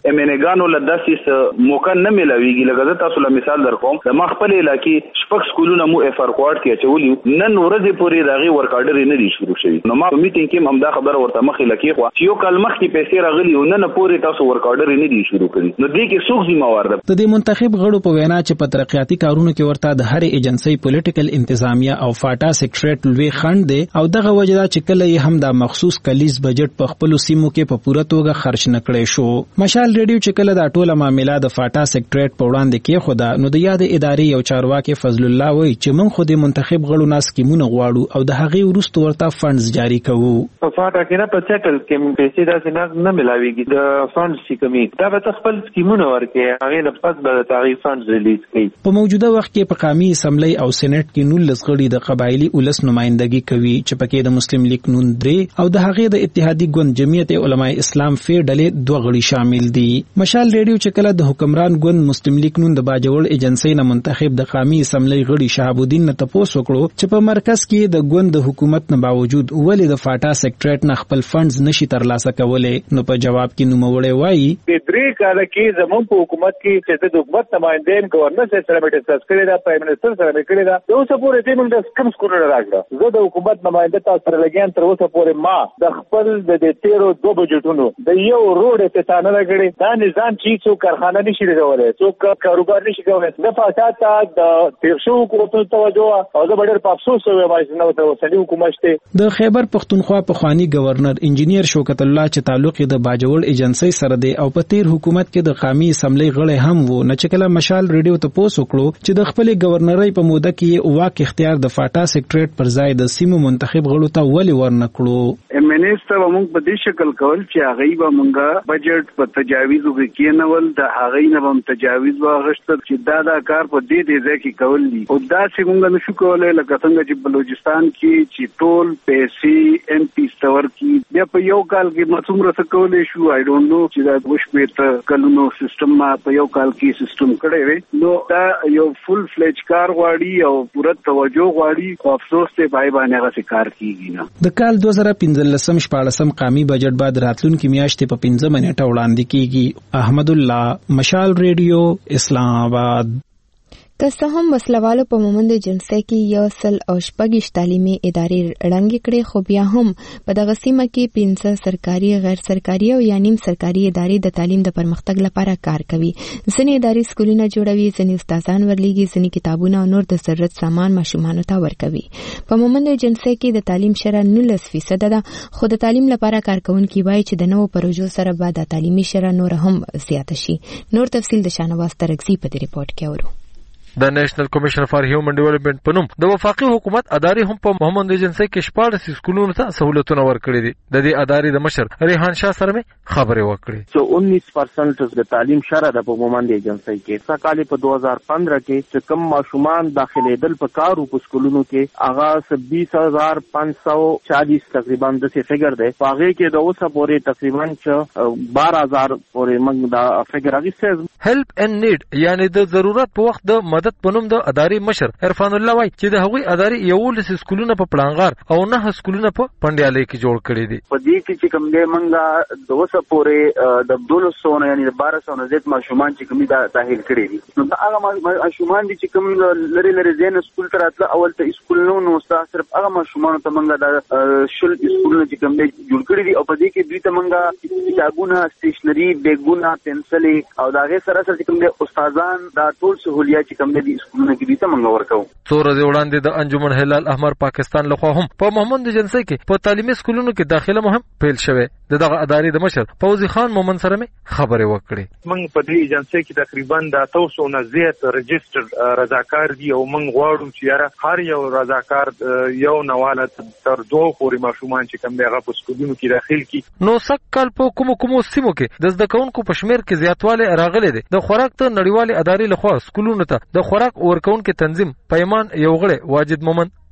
امنګانو لداسې موقع نه ملويږي. لکه تاسو له مثال درکوم د ما خپل علاقې شپږ سکولونه مو اف ار کوارټ کې اچولي، نن ورځې پورې دغه ورکاډر نه دي شروع شوی. نو ما په میټینګ کې هم دا خبره ورته مخې لکې خو چې یو کال مخکې پیسې راغلي او نن پورې تاسو ورکاډر نه دي شروع کړی. نو دې کې څوک ذمہوار ده؟ د دې منتخب غړو په وینا چې په ترقیاتي کارونو کې ورته د هر ایجنسی پولیټیکل انتظامیه او فاټا سیکریټریټ لوی خند دی او دغه وجدا چې کله یې هم د مخصوص کلیز بجټ په خپل سیمو کې په پوره توګه خرج نکړي شو. مشال ریډیو چې کله دا ټوله معاملې د فاټا سیکریټریټ په وړاندې کې خدا نو د یاد ادارې یو چارواکي فضل الله وایي چې موږ خو د منتخب غړو ناس کیمونه غواړو او د هغې وروسته ورته فندز جاری کوو. په فاټا کې نه په سیټل کې پیسې داسې نه نه ملاويږي. د فندز چې کمی دا به خپل سکیمونه ورکړي، هغه نه پس به تاریخ فندز ریلیز کړي. په موجوده وخت کې په قومي اسمبلی او سېنات کې نولس غړي د قبایلی ولس نمائندګي کوي چې پکې د مسلم لیگ نون درې او د هغې د اتحادی ګوند جمعیت علماء اسلام فې ډلې دوه غړي شامل دي. مشال ریډیو چې کله د حکمران ګوند مسلم لیگ نون د باجوړ ایجنسی نه منتخب د قومي اسمبلی غړي شهاب الدین نه تاسو وکړو چې په مرکز کې د ګوند د حکومت نه باوجود ولې د فاټا سیکریټریټ نه خپل فندز نشي ترلاسه کولای، نو په جواب کې نوموړی وایي چې درې کاله کې زموږ په حکومت کې چې د حکومت نمائندین گورنر سره ډسکس کړی دا، پرایم منسٹر سره کړی دا، د اوسه پورې ټیم د کم سکول راغله. زه د حکومت نماینده تاسو سره لګیان تر اوسه پورې ما د خپل د تیرو دوه بجټونو د یو روډ افتتاح نه کړی. دا نظام چې څو کارخانه نشي لرولای، څو کاروبار نشي کولای. د فساد د تیر شو حکومتونو توجه او د ډېر په افسوس وایم چې نو د اوسنی حکومت ته د خیبر پختونخوا په خوانی گورنر انجینیر شوکت الله چې تعلق د باجوړ ایجنسی سره دی او په تیر حکومت کې د قومي اسمبلی غړي هم وو، نه چې کله مشال ریډیو ته پوس وکړو چې د خپل گورنرۍ په موده کې واک اختیار د فاټا سیکریټریټ پر ځای د سیمو منتخب غړو ته ولې ورنکړو. منیسټر موږ په دې شکل کول چې هغه به مونږه بجټ په تجاویز وکړنول، د هغه نه هم تجاویز واغشت چې دا دا کار په دې دې ځکه کول دي او دا چې موږ نشو کولای. لکه څنګه چې بلوچستان کې چې ټول پیسې ایم پی ستور کې بیا په یو کال کې مڅوم رس کولای شو. آی ډونټ نو چې دا وښ په کلونو سیستم ما په یو کال کې سیستم کړی وي. نو دا یو فل فلیج کار غواړي او پوره توجه غواړي او افسوس ته پای باندې هغه کار کیږي نه. د کال دوه زره پنځلسم شپاړسم قومي بجټ بعد راتلونکي میاشتې په پنځه منټه وړاندې کیږي. احمد الله، مشال ریډیو، اسلام آباد. که څه هم وسلوالو په مومند جنسي کې یو سل او شپږ تعلیمي ادارې ړنګې کړې، خو بیا هم په دغه سیمه کې پنځه سرکاري، غیر سرکاري او یا نیم سرکاري ادارې د تعلیم د پرمختګ لپاره کار کوي. ځینې ادارې سکولونه جوړوي، ځینې استادان ورلیږي، ځینې کتابونه او نور د ضرورت سامان ماشومانو ته ورکوي. په مومند جنسي کې د تعلیم شرح نولس فیصد ده، خو د تعلیم لپاره کارکونکي وایي چې د نوو پروژو سره به د تعلیمي شرح نور هم زیاته شي. نور تفصیل د شانواز ترغزي په دې ریپورت کې اورو. د نېشنل کمیشن فار هیومن ډیولپمنٹ په نوم د وفاقي حکومت ادارې هم په محمد ایجنسی کې شپاړس سکولونو ته سہولتونه ورکړي دي. د دې ادارې د مشر ریحان شاه سره مې خبرې وکړې. سو انیس پرسنٹ د تعلیم شرح د په محمد ایجنسی کې سکهاله په دو هزار پندرہ کې چې کم ماشومان داخليدل په کارو په سکولونو کې هغه بیس هزار پانچ سو چالیس تقریبا د څه فګر دی. په هغه کې د اوسه پورې تقریبا چې بارہ هزار پورې موږ دا فګر راغی. هیلپ ان نیډ یعنی د ضرورت په وخت د مدد پنوم د ادارې مشر عرفان الله وای چې د هغوی ادارې یولس سکولونه په پړانغار او نه سکولونه په پندیالې کې جوړ کړي دي. په دې کې چې کوم دې منګه د وسه پورې د دولس سو نه یعنی د بارہ سو نه زیات ماشومان چې کومي دا داخل کړي دي. نو دا هغه ماشومان دي چې کوم لری لری زین سکول تر اتل اول ته سکول نو نو صرف هغه ماشومان ته منګه د شل سکولونه چې کوم دې جوړ کړي دي او په دې کې دوی ته منګه کتابونه، سټیشنری، بیگونه، پنسلې او دا غي سره سره کوم دې استادان دا ټول سہولیات چې کوم دې سکولونه کې دي ته منګه ورکو. څو ورځې وړاندې د انجمن هلال احمر پاکستان لخوا هم په محمد ایجنسی کې په تعلیمي سکولونو کې داخله مهم پیل شوه. دغه ادارې د مشر فوزي خان مومن سره مې خبرې وکړې. موږ په دې ایجنسی کې تقریبا د تاسو نه زیات رجستر رضاکار دي او موږ غواړو چې یاره هر یو رضاکار یو نواله تر دوه پورې ماشومان چې کوم دغه په سکولونو کې داخل کی. نو سکل په کوم کوم سیمو کې د زده کوونکو په شمیر کې زیاتواله راغلي دي. د خوراک ته نړیوالې ادارې لخوا سکولونو ته د خوراک ورکونکو تنظیم پیمان یو غړی واجد مومن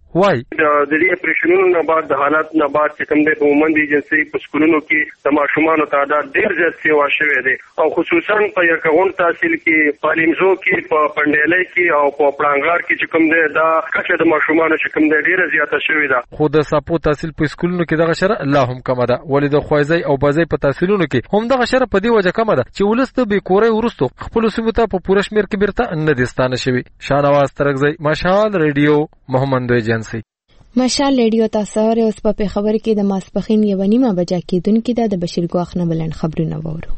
وای د دې اپریشنونو نه بعد د حالات نه بعد چې کوم د عمومي ایجنسي په سکولونو کې د ماشومانو تعداد ډیر زیات سیوا شوی دی او خصوصا په یکغون تحصیل کې په لیمزو کې په پندېلې کې او په پړانګار کې چې کوم دی دا کچه د ماشومانو چې کوم دی ډیره زیاته شوې ده. خو د ساپو تحصیل په سکولونو کې دغه شرح الله هم کم ده، ولې د خوازي او بازي په تحصیلونو کې هم دغه شرح په دی وجه کم ده چې ولست به کورې ورستو خپل سیمه ته په پوره شمیر کې بیرته نه دستانه شوی. شاهنواز ترغزی، مشال ریډیو، محمد ایجنسی. مشال ریډیو تاسو سره اوس په خبر کې د ماسپخین یو نیمه بجا کېدونکې ده د بشیر ګواخ نه بلند خبرونه وورو.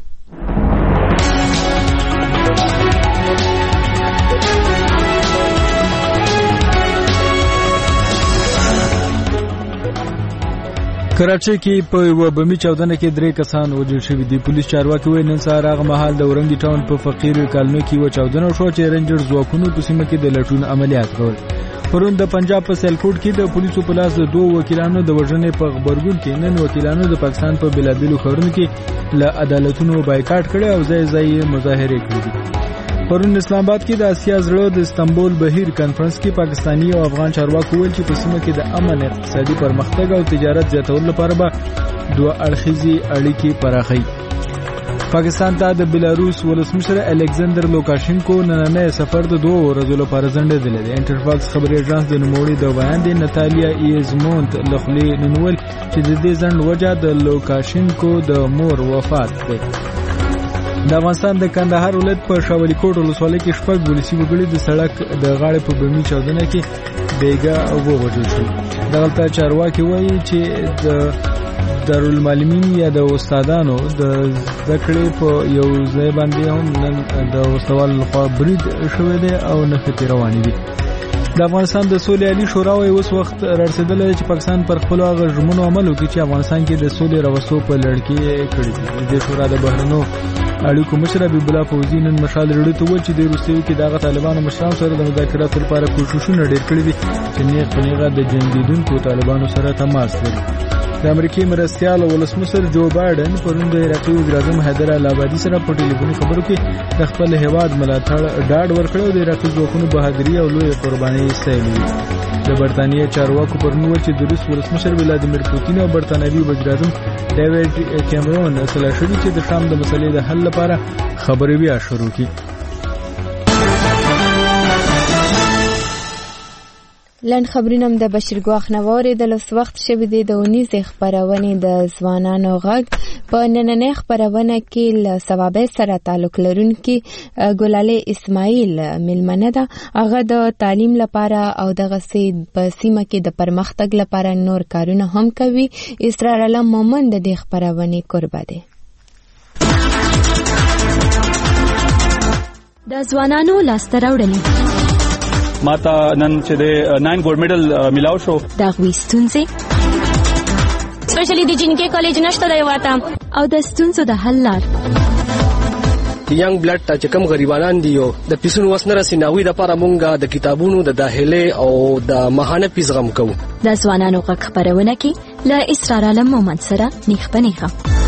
کراچۍ کې په یو بمي چاودنه کې درې کسان وژل شوي دي. پولیس چارواکي وایي نن سهار هغه مهال د اورنګي ټاون په فقیر کالوني کې یو چاودنه وشوه چې رینجر ځواکونو په سیمه کې د لټون عملیات کول. پرون د پنجاب په سیلکوټ کې د پولیسو په لاس د دوه وکیلانو د وژنې په خبرګون کې نن وکیلانو د پاکستان په بلابلو ښارونو کې له عدالتونو بایکاټ کړي او ځای ځای مظاهرې کړې دي. پرون اسلام آباد کې د اسیا زړه د استنبول بهیر کانفرنس کې پاکستانی او افغان چارواکو ویل چې په سیمه کې د امن، اقتصادي پرمختګ او تجارت زیاتولو لپاره به دوه اړخیزې اړیکې پراخوي. پاکستان ته د بلاروس ولسمشر الکساندر لوکاشینکو نننی سفر د دوه ورځو لپاره ځنډېدلی دی. انټرفاکس خبري اژانس د نوموړي د بیان دی ناتالیا ایزمونت له خولې ننول چې د دې ځنډ وجه د لوکاشینکو د مور وفات دی. د افغانستان د کندهار ولایت په شاولی کوټ ولسوالۍ کې شپږ پولیسي وګړي د سړک د غاړې په بمي چاودنه کې بیګا ووژل شول. دغلته چارواکي وایي چې د دارالمعلمین یا د استادانو د زده کړې په یو ځای باندې هم نن د وسوال لخوا برید شوی دی او نښتې روانې دي. د افغانستان د سولې عالی شورا وايي اوس وخت رارسېدلی دی چې پاکستان پر خپلو هغه ژمنو عمل وکړي چې افغانستان کې د سولې راوستو په لړ کې کړي دي. د شورا د بهرنیو اړیکو مشر حبیب الله فوزي نن مشال ریډیو ته وویل چې د روسیې کې دغه طالبانو مشرانو سره د مذاکراتو لپاره کوښښونه ډېر کړي دي چې نیغ په نیغه د جنګېدونکو طالبانو سره تماس لري. د امریکای مرستیال او ولسمشر جو بایدن پرون د عراقي وزیر اعظم حیدر العبادي سره په ټلیفوني خبرو کې د خپل هیواد ملاتړ ډاډ ورکړ او د عراقي ځواکونو بهادري او لوی قرباني ستایلې. د برتانیې چارواکو پرون وویل چې د روس ولسمشر ولادیمیر پوتین او برتانوي وزیر اعظم ډیوډ کیمرون سره شوي چې د شام د مسلې د حل لپاره خبرې بیا شروع کړي. لند خبرونه د بشیر ګواخ نووري د لس وخت شوی دی د اونیزې خبرونه د ځوانانو غږ په نننۍ خبرونه کې له ثوابه سره تعلق لرونکي ګلاله اسماعیل ملمنه ده. هغه د تعلیم لپاره او دغه سي په سیمه کې د پرمختګ لپاره نور کارونه هم کوي. اسرار علم مومن د دې خبرونه قربا ده. د ځوانانو لاسته راوړنې ماته نن چې د ناین ګولډ میډل ملاو شو. دا غوښتونځي سپیشلی د جنکې کالج نشته دی واته او د ستونزو د حل لار. ینګ بلډ ته چې کوم غریبانان دي او د پیسونو وسنه رسیناوي د لپاره مونږه د کتابونو د داخله او د ماهانه پیس غم کوو. د ځوانانو غږ خبرونه کې له اسرار علم مومن سره نیخ پنیخه.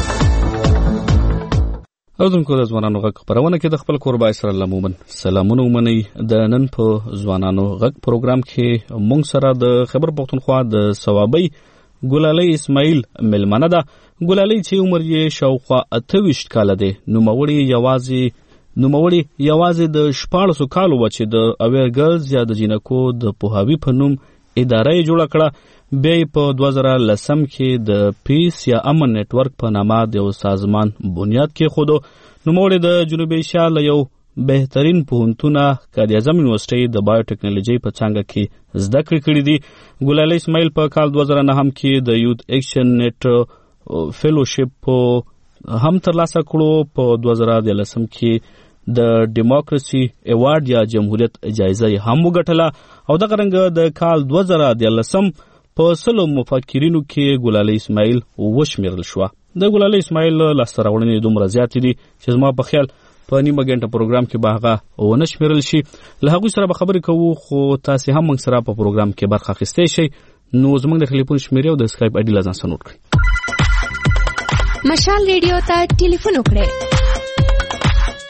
او دونکو د ځوانانو غږ خبرونه کې د خپل قربا اسرار علم مومن سلامونه ومني. د نن په ځوانانو غږ پروګرام کې مونږ سره د خبر پښتونخوا د ثوابي ګلاله اسماعیل ملمنه ده. ګلاله چې عمر یې شاوخوا اته کال دی. نوموړي یوازې نوموړي یوازې د شپاړسو کالو و چې د اویر ګرلز یا د جینکو د پوهاوي په نوم اداره یې جوړه کړه. بیا په دوه زره لسم کې د پیس یا امن نتورک په نامه د یو سازمان بنیاد کېښودو. نوموړي د جنوبي ایشیا له یو بهترین پوهنتونه قائداعظم یونیورسټۍ د بایو ټیکنالوژي په څانګه کې زده کړې کړې دي. ګلاله اسماعیل په کال دوه زره نهم کې د یوت ایکشن نیټ فیلوشپ هم ترلاسه کړو. په دوه زره دیارلسم کې د ډیموکراسي ایوارډ یا جمهوریت جایزه هم وګټله او دغه رنګه د کال دوه زره دیارلسم په سلو مفکرینو کې ګلاله اسماعیل وشمیرل شوه. د ګلاله اسماعیل لاسته راوړنې دومره زیاتې دي چې زما په خیال په نیمه ګنټه پروګرام کې به هغه ونه شمیرل شي. له هغوی سره به خبرې کوو خو تاسې هم موږ سره په پروګرام کې برخه اخیستی شئ. نو زموږ د ټلیفون شمیرې او د سکایپ آیډي له ځان سره نوټ کړئ. مشال ریډیو ته ټلیفون وکړئ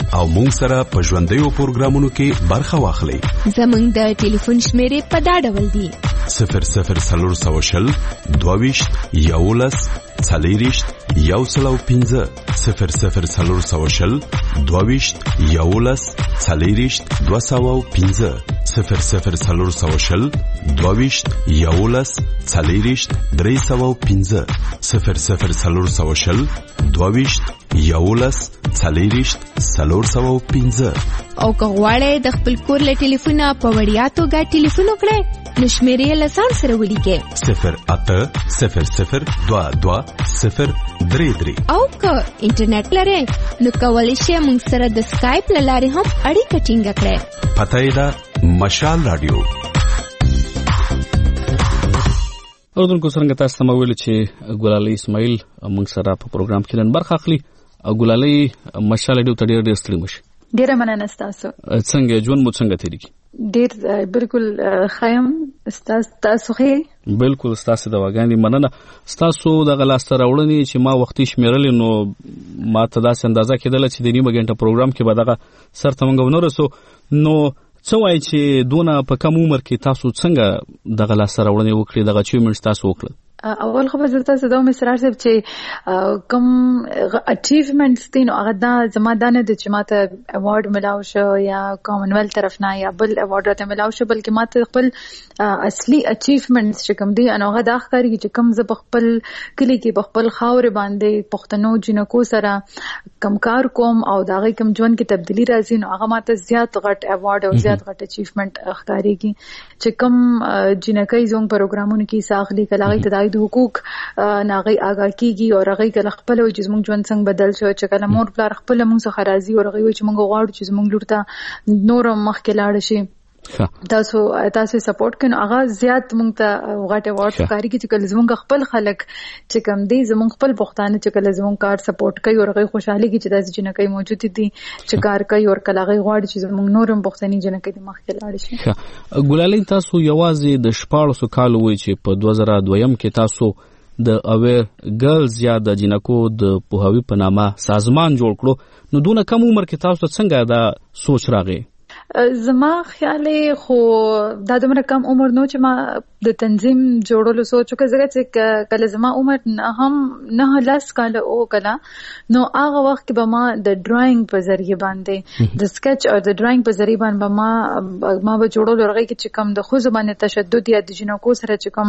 او مونږ سره په ژوندیو پروګرامونو کې برخه واخلئ. زمونږ د ټلیفون شمیرې په دا ډول دي: صفر صفر څلور سوه شل دوه ویشت یولس څلېرویشت یو سل او پنځه صفر صفر څلور سوه شل دوه ویشت یولس څلېرویشت دوه سوه او پنځه صفر صفر څلور سوه شل دوه ویشت یولس څلېرویشت درې سوه او پنځه صفر صفر څلور سوه شل دوه ویشت یولس څلېرویشت څلور سوه او پنځه. او که غواړئ د خپل کور له ټلیفونه په وړیا توګه ټلیفون وکړئ نو شمیرې له ځان سره ولیکئ: صفر اته صفر صفر دوه دوه صفر درې درې. او که انټرنیټ لرئ نو کولی شئ موږ سره د سکایپ له لارې هم اړیکه ټینګه کړئ. پته یې ده مشال رادیو. اوردونکو څنګه تاسو ته ویل چې ګلالي اسماعیل موږ سره په پروګرام کې نن برخه اخلي. او ګلالي مشال رادیو ته ډېر ډېر ستړي مشه. ډېره مننه ستاسو. څنګه ژوند مو څنګه تیریږي؟ ډېر بالکل خیم ستاسو تاسو خې بالکل ستاسو د واګانې مننه. ستاسو د غلاسته راوړنې چې ما وختي شمیرلې نو ما ته داسې اندازه کېدله چې د نیمه غنټه پروګرام کې به دغه سرته موږ ونرسو. نو څه وایي چې دونه په کم عمر کې تاسو څنګه د غلاسته راوړنې وکړې، دغه اچیومنټس تاسو وکړل؟ اول خو به زه تاسو دا مسرار صاحب چې کوم اچیومنټس دي نو هغه دا زما دا نه دي چې ماته ایوارډ ملاو شو یا کامن ویلث طرف نه یا بل ایوارډ راته ملاو شو، بلکې ماته خپل اصلي اچیومنټس چې کوم دي نو هغه دا ښکاري چې کوم زه په خپل کلی کې په خپل خاورې باندې پښتنو جنکو سره کم کار کوم او دا غي کوم ژوند کې تبدیلی راځي نو هغه ماته زیات غټ ایوارډ او زیات غټ اچیومنټ ښکاريږي چې کوم جنکې زوم پروګرامونو کې ساخلي کلاغي تداوی حقوق ناغي آگاه کیږي او هغه کله خپل وي چې موږ ژوند څنګه بدل شو چې کله مور پلار خپل موږ څخه راضي او هغه وي چې موږ غواړو چې موږ لورته نور مخکې لاړ شي. تاسو تاسو سپورټ کینو هغه زیات موږ ته غټه ورډ کاری کی چې کله زموږ خپل خلک چې کم دي زموږ خپل پښتانه چې کله زموږ کار سپورټ کوي او هغه خوشحالي کی چې داسې جنکې موجود دي چې کار کوي او کله هغه غواړي چې زموږ نورم پښتني جنکې د مخکې لاړ شي. ګلالي تاسو یوازې د شپاړسو کالو وای چې په دوه زره دویم کې تاسو د اویر ګرلز یا د جنکو د پوهاوی په نامه سازمان جوړ کړو، نو دونه کم عمر کې تاسو څنګه دا سوچ راغی؟ زما خیال خو دا دومره کم عمر نو چې ما د تنظیم جوړولو سوچ وکړ، ځکه چې کله زما عمر هم نه لاس کاله او کله نو هغه وخت کې به ما د ډراینګ په ذریعہ باندې د سکیچ او د ډراینګ په ذریعہ باندې به ما ما به جوړول ورغی چې کم د خو زبانه تشدد یا د جنکو سره چې کم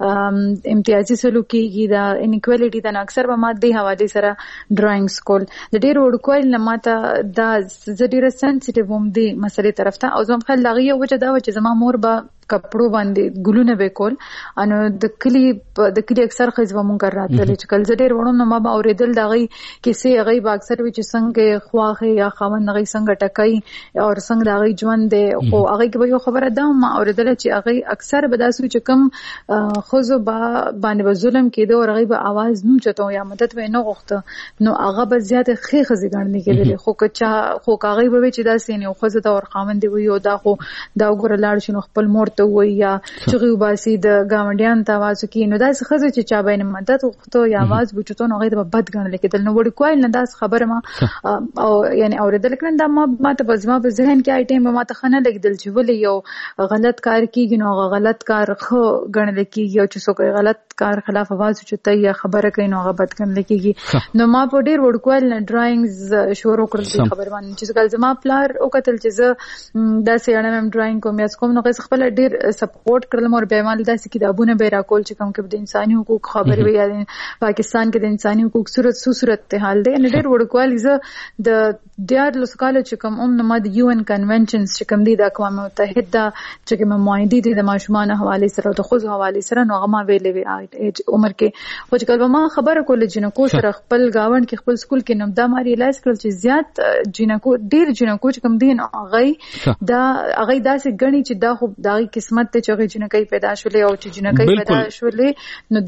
امتیازي سلوک کیږي دا انیکوالټي دا اکثر به ما د حواله سره ډراینګ سکول د ډیر وړکوال نه ماته دا زړه سنسټیو ووم دي مسلې طرف ته او زما خپل لغیه وجه دا و چې زما مور به کپړو باندې ګلونه به کول انو د کلی د کلی اکثر خزبه مونږ راتل چې کله ډېر وړم نو ما به اوریدل دغه کیسې هغه به اکثر وی چې څنګه خواخه یا خاوند هغه څنګه ټکای او څنګه دغه ژوند دی خو هغه کې به یو خبره ده ما اوریدل چې هغه اکثر به داسو چې کم خزو با باندې ظلم کېده او هغه به आवाज نو چته یا مدد به نه غوښته نو هغه به زیات خې خزي ګڼل کېدل خو کچا خو هغه به چې داسې نه خزو دا ور خاوند دی یو دا خو دا وګور لاړ شنو خپل مور ته وای یا چغي وباسي د گاونډیان تاسو کې نو داس خزه چې چا باندې مدد وغوښته یا आवाज بوچته نو غي د بد ګڼل کېدل نو وړي کوی نه داس خبره ما او یعنی اوریدل کړم دا ما ما ته بزما په ذهن کې آیټم ما ته خنه لګیدل چې ولې یو غلط کار کیږي نو غلط کار خو ګڼل کیږي او چې څوک غلط کار خلاف आवाज چته یا خبره کوي نو غلط ګڼل کیږي نو ما په ډیر وړکوال نه ډراینګز شروع کړل خبر باندې چې کله زما پلار او قتل چې زه داسې اړم ډراینګ کوم یا کوم نو خپل ډیر سپورټ کړل مور به مال داسې کتابونه به راکول چې کوم کې د انساني حقوق خبرې وي پاکستان کې د انساني حقوق صورت سو صورت حال دی ان ډېر وړکوالي زه د ډیر لسکاله چې کوم هم نو د یو ان کنونشنز چې کوم دي د اقوام متحده چې کوم معاهده دي د ماشومان حواله سره د خوځ حواله سره نو هغه ما ویلې وی عمر کې خو چې کله ما خبره کوله جنکو سره خپل گاوند کې خپل سکول کې نو دا ما ریلایز کړل چې زیات جنکو ډیر جنکو چې کوم دي نو هغه دا هغه داسې غني چې دا خو دغه قسمت ته چې جنکې پیدا شولې او چې جنکې پیدا شولې نو دا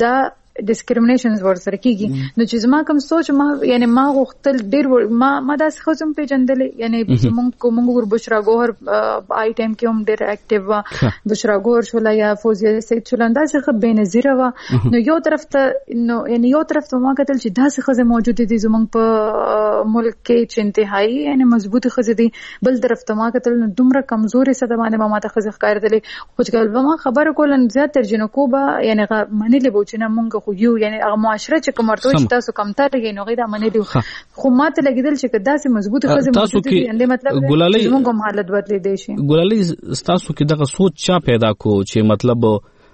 ډیسکریمینیشنز ورسره کیږي. نو چې زما کوم سوچ ما یعنی ما غوښتل ډیر ما ما داسې خزم پیژندلې یعنی موږ کوم ګور بشرا ګوهر آی ټایم کې هم ډیر اکټیو و, بشرا ګوهر شولا یا فوزیه سید چلندا څخه بنظیر و. نو یو طرف ته نو یعنی یو طرف ته ما کتل چې داسې خزه موجود دي زمونږ په ملک کې چې انتهایی یعنی مضبوط خزه دي, بل طرف ته ما کتل نو دومره کمزوري سده باندې ما ته خزه ښکارېدلې. خو چې ما خبره کولن زیات تر جنکو به یعنی منلې بو چې نه مونږ خو یو یعنی هغه معاشره چې کوم ورته چې تاسو کم تر یې نو غیدا منلې خو ماته لګیدل چې داسې مضبوط خزه موجود دي یعنی مطلب موږ هم حالت بدلې دي شي. ګلالي تاسو کې دغه سوچ چا پیدا کو چې مطلب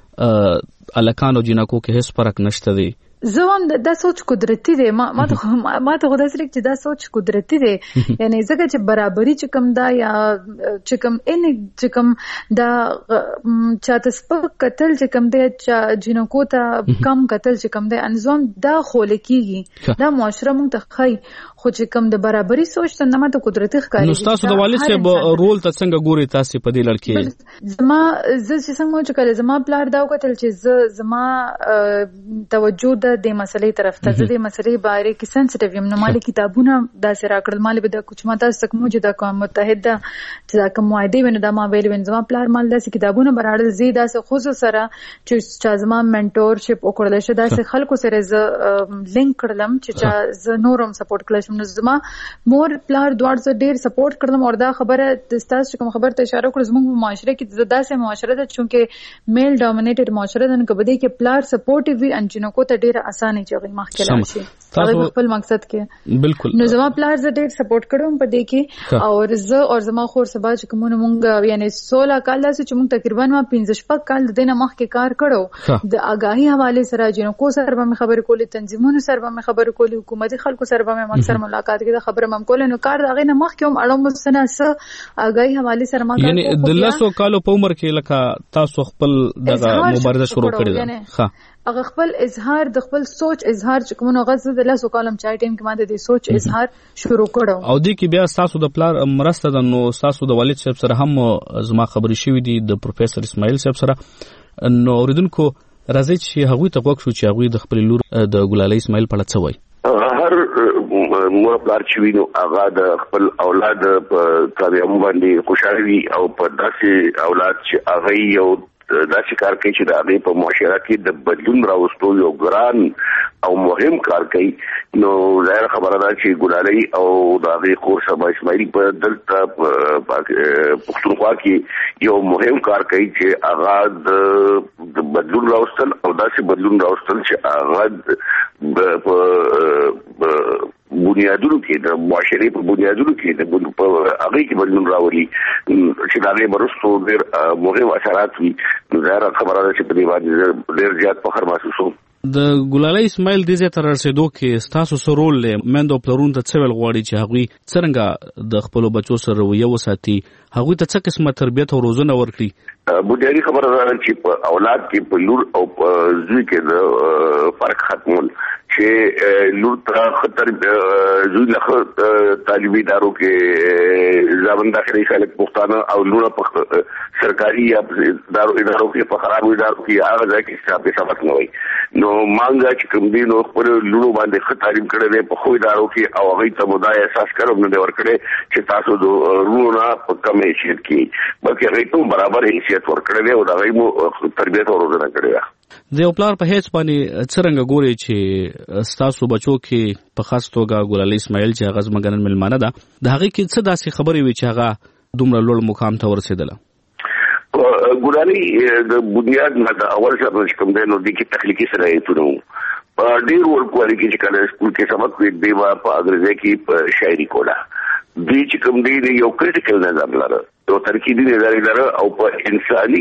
الکانو جنکو کې هیڅ فرق نشته دی؟ زوام دا سوچ قدرتی دی. ما ما ته ما ته خدای سره چې دا سوچ قدرتی دی یعنی زګه چې برابرۍ چې کم دا یا چې کم ان چې کم دا چاته سپک قتل چې کم دی چې جنکو ته کم قتل چې کم دی انظام دا خول کیږي دا معاشره مونږ ته خای. خو چې کم د برابرۍ سوچ ته نه ماته قدرتی ښکاري. نو تاسو د والد صاحب رول ته څنګه ګوري تاسو په دې لړ کې؟ زما زه چې څنګه چې کله زما پلار دا وکتل چې زه زما توجه د دې مسلې طرف ته د دې مسلې باره کې سنسټیو یم نو مالي کتابونه دا سره کړل مالي به د کوم ماته سکمو چې د قوم متحده چې دا کوم معاهده ونه د ما ویل ون زما پلار مال د کتابونه براړل زیاده سه خصوص سره چې زما منټورشپ وکړل شه دا سه خلکو سره ز لینک کړلم چې ز نورم سپورټ کړل شم. نو زما مور پلار دوړ ز ډیر سپورټ کړم او دا خبره د تاسو کوم خبر ته اشاره کړم زموږ په معاشره کې داسې معاشره ده چې میل ډومینیټډ معاشره ده نو کبدي کې پلار سپورټ وی انجنو کو ته ډیر اسانه چغې مخکې لاړ شي هغه خپل مقصد کې بالکل. نو زما پلار ز ډیر سپورټ کړم په دې کې او زه او زما خور سبا چې کوم مونږ یعنی سولہ کال داسې چې مونږ تقریبا ما پنځه شپږ کال د دینه مخکې کار کړو د آگاهی حواله سره جنو کو سره به خبرې کولې تنظیمونو سره به خبرې کولې حکومتي خلکو سره به اکثر ملاقات کې خبره مم کول نو کار دغه نه مخ کوم اړم سنه س آگاهی حواله سره ما یعنی د لاسو کالو په عمر کې لکه تاسو خپل دغه مبارزه شروع کړې ده ښه هغه خپل اظهار د خپل سوچ اظهار چې کومه غزه د لاسو کالم چای ټیم کې ماده د سوچ اظهار شروع کړو او د کې بیا تاسو د پلار مرسته د نو تاسو د والد صاحب سره هم زما خبرې شوې دي د پروفیسور اسماعیل صاحب سره نو اوریدونکو راځي چې هغه ته وښو چې هغه د خپل لور د ګلالي اسماعیل په اړه څه وایي. هر مور پلار چې وینو هغه د خپل اولاد په کامیابی باندې خوشاله وي او په داسې اولاد چې هغه یو داسې کار کوي چې د هغه په معاشره کې د بدلون راوستو یو ګران او مهم کار کوي. نو ظاهر خبره ده چې ګلالي او د هغه خور سبا اسماعیل په دلته پښتونخوا کې یو مهم کار کوي چې هغه د بدلون راوستل او داسې بدلون راوستل چې هغه په بنیادونو کې د معاشري په بنیادونو کې د په هغه کې بدلون راولي چې دا غي برسو ډېر مهم اثرات وي. ظاهر خبره ده چې په دې باندې ډېر زیات فخر محسوسوم. د ګلالي اسماعیل د زیاتره رسیدو کې تاسو سره رول لري مندو پلرون ته څه ویل غواړي چې هغه څنګه د خپل بچو سره رویه وساتي هغه ته څه قسمه تربیت او روزنه ورکړي؟ بنیادی خبره ده چې په اولاد کې په لور او په زوی کې د فرق ختمول چې لور ته خطر زوی له طالبي ادارو کې ځوان داخلي خلک پښتانه او لور په سرکاري ادارو ادارو کې په خرابو ادارو کې هغه ځکه چې په سبق نه وي. نو مانګه چې کوم دي نو خپل لورو باندې خطریم کړي دي په خو ادارو کې او هغه ته مدای احساس کړو نه ور کړي چې تاسو د لورو نه په کمې شي کې بلکې هغه ته برابر حیثیت ور کړی دی او دا غو تربیت او روزنه کړی دی. د یو پلار په هیڅ باندې څنګه ګوري چې تاسو بچو کې په خاص توګه ګلالي اسماعیل چې هغه زمګنن ملمانه ده د هغه کې څه داسې خبرې وي چې هغه دومره لوړ مقام ته ورسېدله؟ ګلالي د بنیاد نه د اول سره چې کوم دی نو د کې تخلیقي صلاحیتونه په ډېر ورکوالي کې چې کله سکول کې سبق وي دی وا په انګریزي کې په شاعري کوله دی چې کوم دی یو کریټیکل نظر لري یو ترکیبي نظر لري او په انساني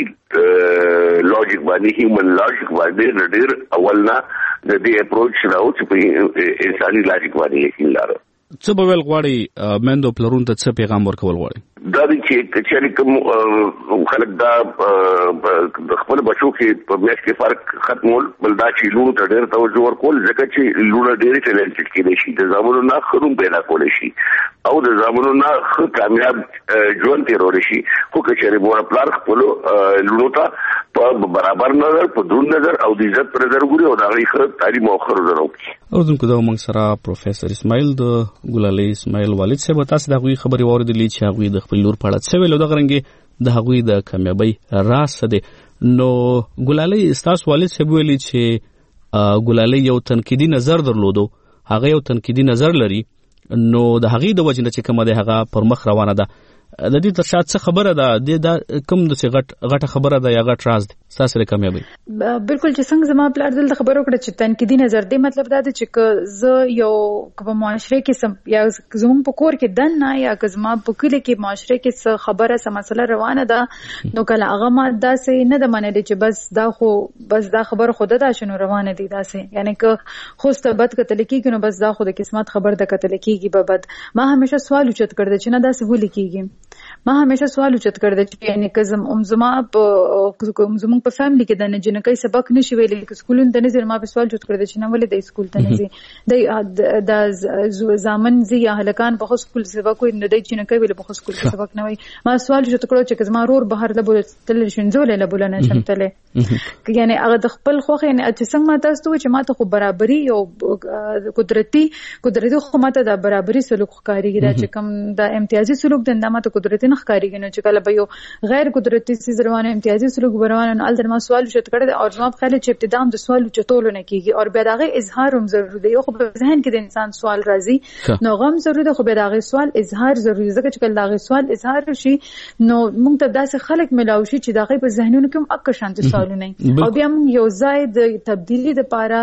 لوجیک باندې هیومن لوجیک باندې ډېر اولنا د دې اپروچ راو چې په انساني لوجیک باندې یې لري. څه به ول غواړي مندو پلرون ته څه پیغام ورکول غواړي؟ دا چې کچاري کوم خلک دا د خپل بچو کې په میاشت کې فرق ختمول بل دا چې لونو ته ډېر توجه ورکول ځکه چې لونه ډېر ټیلنټډ کېدای شي د زامنو نه خروم پیدا کولی شي او د زامنو نه خو کامیاب ژوند تیرول شي خو کچېره مور پلار خپل لونو ته په برابر نظر په دون نظر او د عزت پر نظر ګوري او دا غي خو تعلیم او خرو درو اردن کو دا موږ سره پروفیسور اسماعیل د ګلالي اسماعیل والد صاحب تاسو دا غوي خبري اوریدلې چې هغه د خپل لور په اړه څه ویلو دا غرنګي د هغوی د کامیابی راز ده. نو ګلالي استاس والد صاحب ویلي چې ګلالي یو تنقیدي نظر درلودو هغه یو تنقیدي نظر لري نو د هغې د وجې نه چې کومه ده هغه پر مخ روانه ده د دې تر شا څه خبره ده د کوم د غټ غټه خبره ده یا غټ راز ده ستاسو د کامیابی؟ بالکل چې څنګه زما پلار دلته خبرو کړه چې تنقیدي نظر دی مطلب دا ده چې زه یو په معاشره کې یا زموږ په کور کې دننه یا که زما په کلي کې معاشره کې څه خبره څه مسله روانه ده نو کله هغه ما داسې نه ده منلې چې بس دا خو بس دا خبره خو ده شنو روانه دي داسې یعنی که خوسته بد کتل کېږي نو بس دا خو د قسمت خبر ده کتل کېږي به بد. ما همیشه سوال اوچت کړ چې نه داسې ولې کېږي ما همیشه سوال اوچت کړ چې یعنی که زم ام زما په زموږ په فیملی کې د جنکۍ سبق نشي ویلې چې سکولون ته نظر ما په سوال اوچت کړ چې نه ولې د سکول ته نځي د زامن زی یا هلکان په سکول سبق کوي نه د جنکۍ ویل په سکول کې سبق نه وي. ما سوال اوچت کړ چې زما رور بهر له بول تل شنځول له بول نه شمتله یعنی هغه د خپل خوخه نه چې څنګه ما تاسو ته چې ما ته خو برابرۍ او قدرتي قدرتي خو ماته د برابرۍ سلوک ښکاریږي دا چې کوم د امتیازي سلوک د اندامه ته قدرتي نه ښکاریږي نو چې کله به یو غیر قدرتي سیز روانه امتیازي سلوک روانه نو الته ما سوال اوچت کړ او زما په خیال چې ابتدا هم د سوال اوچتولو نه کیږي او بیا دغه اظهار هم ضروري دی. خو په ذهن کې د انسان سوال راځي نو غم ضروري ده خو بیا دغه سوال اظهار ضروري ځکه چې کله دغه سوال اظهار شي نو موږ ته داسې خلک ملاوي شي چې دغه په ذهنونو کې هم اکه شانتي سوالونه او بیا موږ یو ځای د تبدیلی لپاره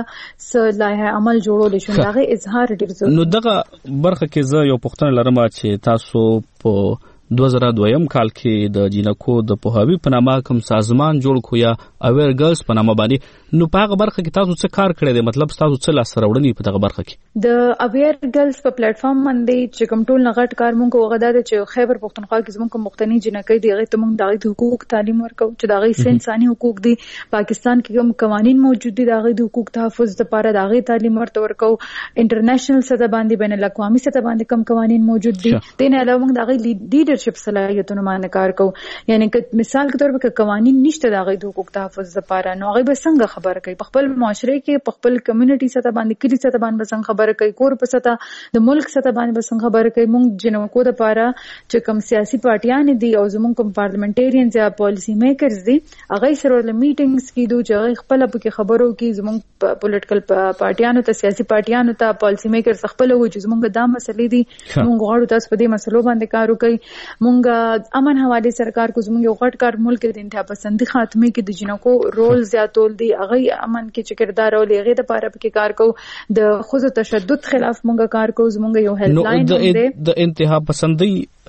صلاح عمل جوړول شو دغه اظهار ډیر ضروري. نو دغه برخه کې زه یو پوښتنه لرم چې تاسو په دوه زره دویم کال کې د جینکو د پوهاوی په نامه کوم سازمان جوړ کو یا اویر ګرلز په نامه باندې نو په هغه برخه کې تاسو څه کار کړی دی مطلب تاسو څه لاس راوړنی په دغه برخه کې؟ د اویر ګرلز په پلیټ فارم باندې چې کوم ټول نغټ کار مونږ وغدا د چې خیبر پښتونخوا کې زموږ کوم مختنی جنکۍ دی هغه ته مونږ دغه حقوق تعلیم ورکو چې دغه انساني حقوق دي پاکستان کې کوم قوانين موجود دي دغه حقوق تحفظ لپاره دغه تعلیم ورته ورکو انټرنیشنل سطح باندې بین الاقوامي سطح باندې کوم قوانين موجود دي دین علاوه موږ دغه لیډرشپ صلاحیتونه باندې کار کوو یعنی که مثال کے طور پر قوانین نشته دغه حقوق تحفظ لپاره نو هغه به څنګه خبره کوي په خپل معاشره کې په خپل کمیونټي سطح باندې کلی سطح باندې څنګه خبره کوي کور په سطح د ملک سطح باندې څنګه خبره کوي موږ جنونکو د لپاره چې کوم سیاسي پارټیان دي او زموږ کوم پارلیمنټریانز یا پالیسی میکرز دي هغه سره له میټینګز کې دوی چې خپل په کې خبرو کې زموږ پولیټیکل پارټیانو ته سیاسي پارټیانو ته پالیسی میکرز خپل وو چې زموږ د مسلې دي موږ غواړو تاسو په دې مسلو باندې کار وکړي موږ امن حواله سرکار کو زموږ یو غټ کار ملک د انتها پسندي خاتمه کې د جنکو رول زیاتول دي هغه امن کې چې کردار او لغه د پاره کې کار کو د خود تشدد خلاف مونږ کار کو زموږ یو هیلپ لاین دی د انتها پسندي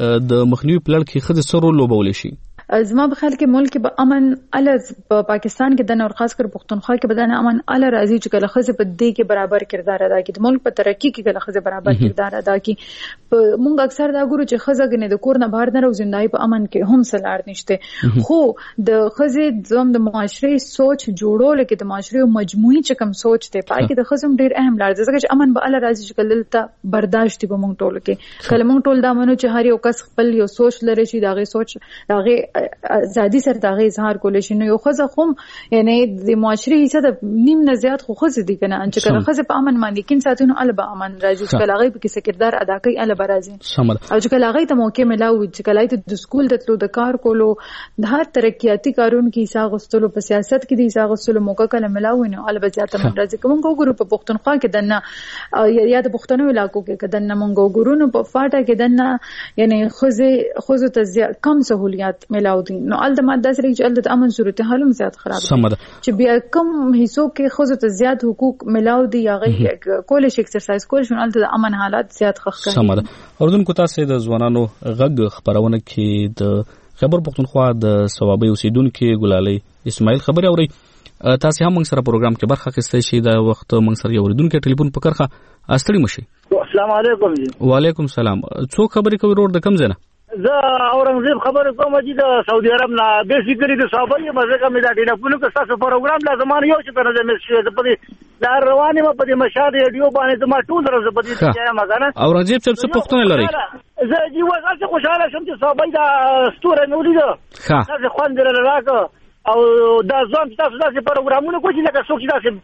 د مخنیوي پلان کې خد سره لوبول شي زما په خیال کې ملک به امن ال په پاکستان کې د نور خاص کر پښتونخوا کې بدن امن ال راځي چې کله خزه په دې کې برابر کردار ادا کړي د ملک په ترقی کې کله خزه برابر کردار ادا کړي مونږ اکثر دا ګورو چې خزه غنه د کور نه بهر نه روزندای په امن کې هم سلار نشته خو د خزه زم د معاشري سوچ جوړول کې د معاشري مجموعي چې کوم سوچ ته پای کې د خزم ډیر اهم لار ځکه چې امن به ال راځي چې کله ته برداشت به مونږ ټول کې کله مونږ ټول دا منو چې هر یو کس خپل یو سوچ لري چې داغه سوچ داغه ازادي سره دغه اظهار کول شي نو یو خزه خو یعنی د معاشري حصہ د نیم نه زیات خو خزه دي کنه ان چې کله خزه په امن باندې کین ساتونو البا امن راځي چې کله هغه په کې کردار ادا کوي البا راځي او چې کله هغه ته موقع ملاوي چې کله ته د سکول ته د کار کولو د هر ترقیاتي کارون کې حصہ غوښتلو په سیاست کې د حصہ غوښتلو موقع کله ملاوي نو البا زیات امن راځي کوم ګورو په پښتونخوا کې دنه یا د پښتنو علاقو کې کدنه مونږ ګورو نو په فاټه کې دنه یعنی خزه خزه ته کم سہولیات ملاوي نو ال د ماده سره چې ال د امن صورتحال هم زیات خراب دي چې بیا کم حصو کې خو ته زیات حقوق ملاو دي یا غي کول شي ایکسرسایز کول شو ال د امن حالات زیات خخ سمره اردن کو تاسو د ځوانانو غږ خبرونه کې د خبر پښتونخوا د ثوابي اوسیدونکو ګلالي اسماعیل خبر اوري تاسو هم موږ سره پروګرام کې برخه اخیستئ شي دا وخت موږ سره اوریدونکو ټلیفون پکړه استړي مشي. السلام علیکم جی. وعلیکم السلام. څو خبرې کوي ورور د کم ځنه؟ زه اورنګزیب خبره کوم چې د سعودي عرب نه بیسیکلی د صحابه مزه مې دا ټلیفون کې تاسو پروګرام لا زمانه یو چې په نظر مې په دې دا روانه مې په دې مشاهده ریډیو باندې زما ټول ورځ په دې ځای ما کنه اورنګزیب څه پښتون لري زه دې وځه خوشاله شم چې صاحب دا ستوره نو لیدو ښه تاسو خوند راکړه او دا ځان تاسو داسې پروګرامونه کوئ لکه څوک چې داسې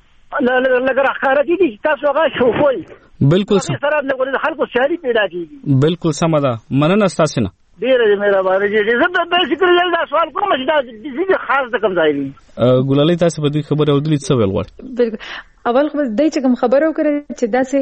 لکه راخاره دي چې تاسو هغه شوفوي بالکل سره د خلکو سیالي پیدا کیږي بالکل سم ده مننه ستاسو نه ډیره مهرباني دي زه به ذکر یل دا سوال کوم چې دا دې خاص د کوم ځای دی ګلالۍ تاسو په دې خبره ودلې څه ویل غواړئ اول خو دای چې کوم خبرو کړی چې داسې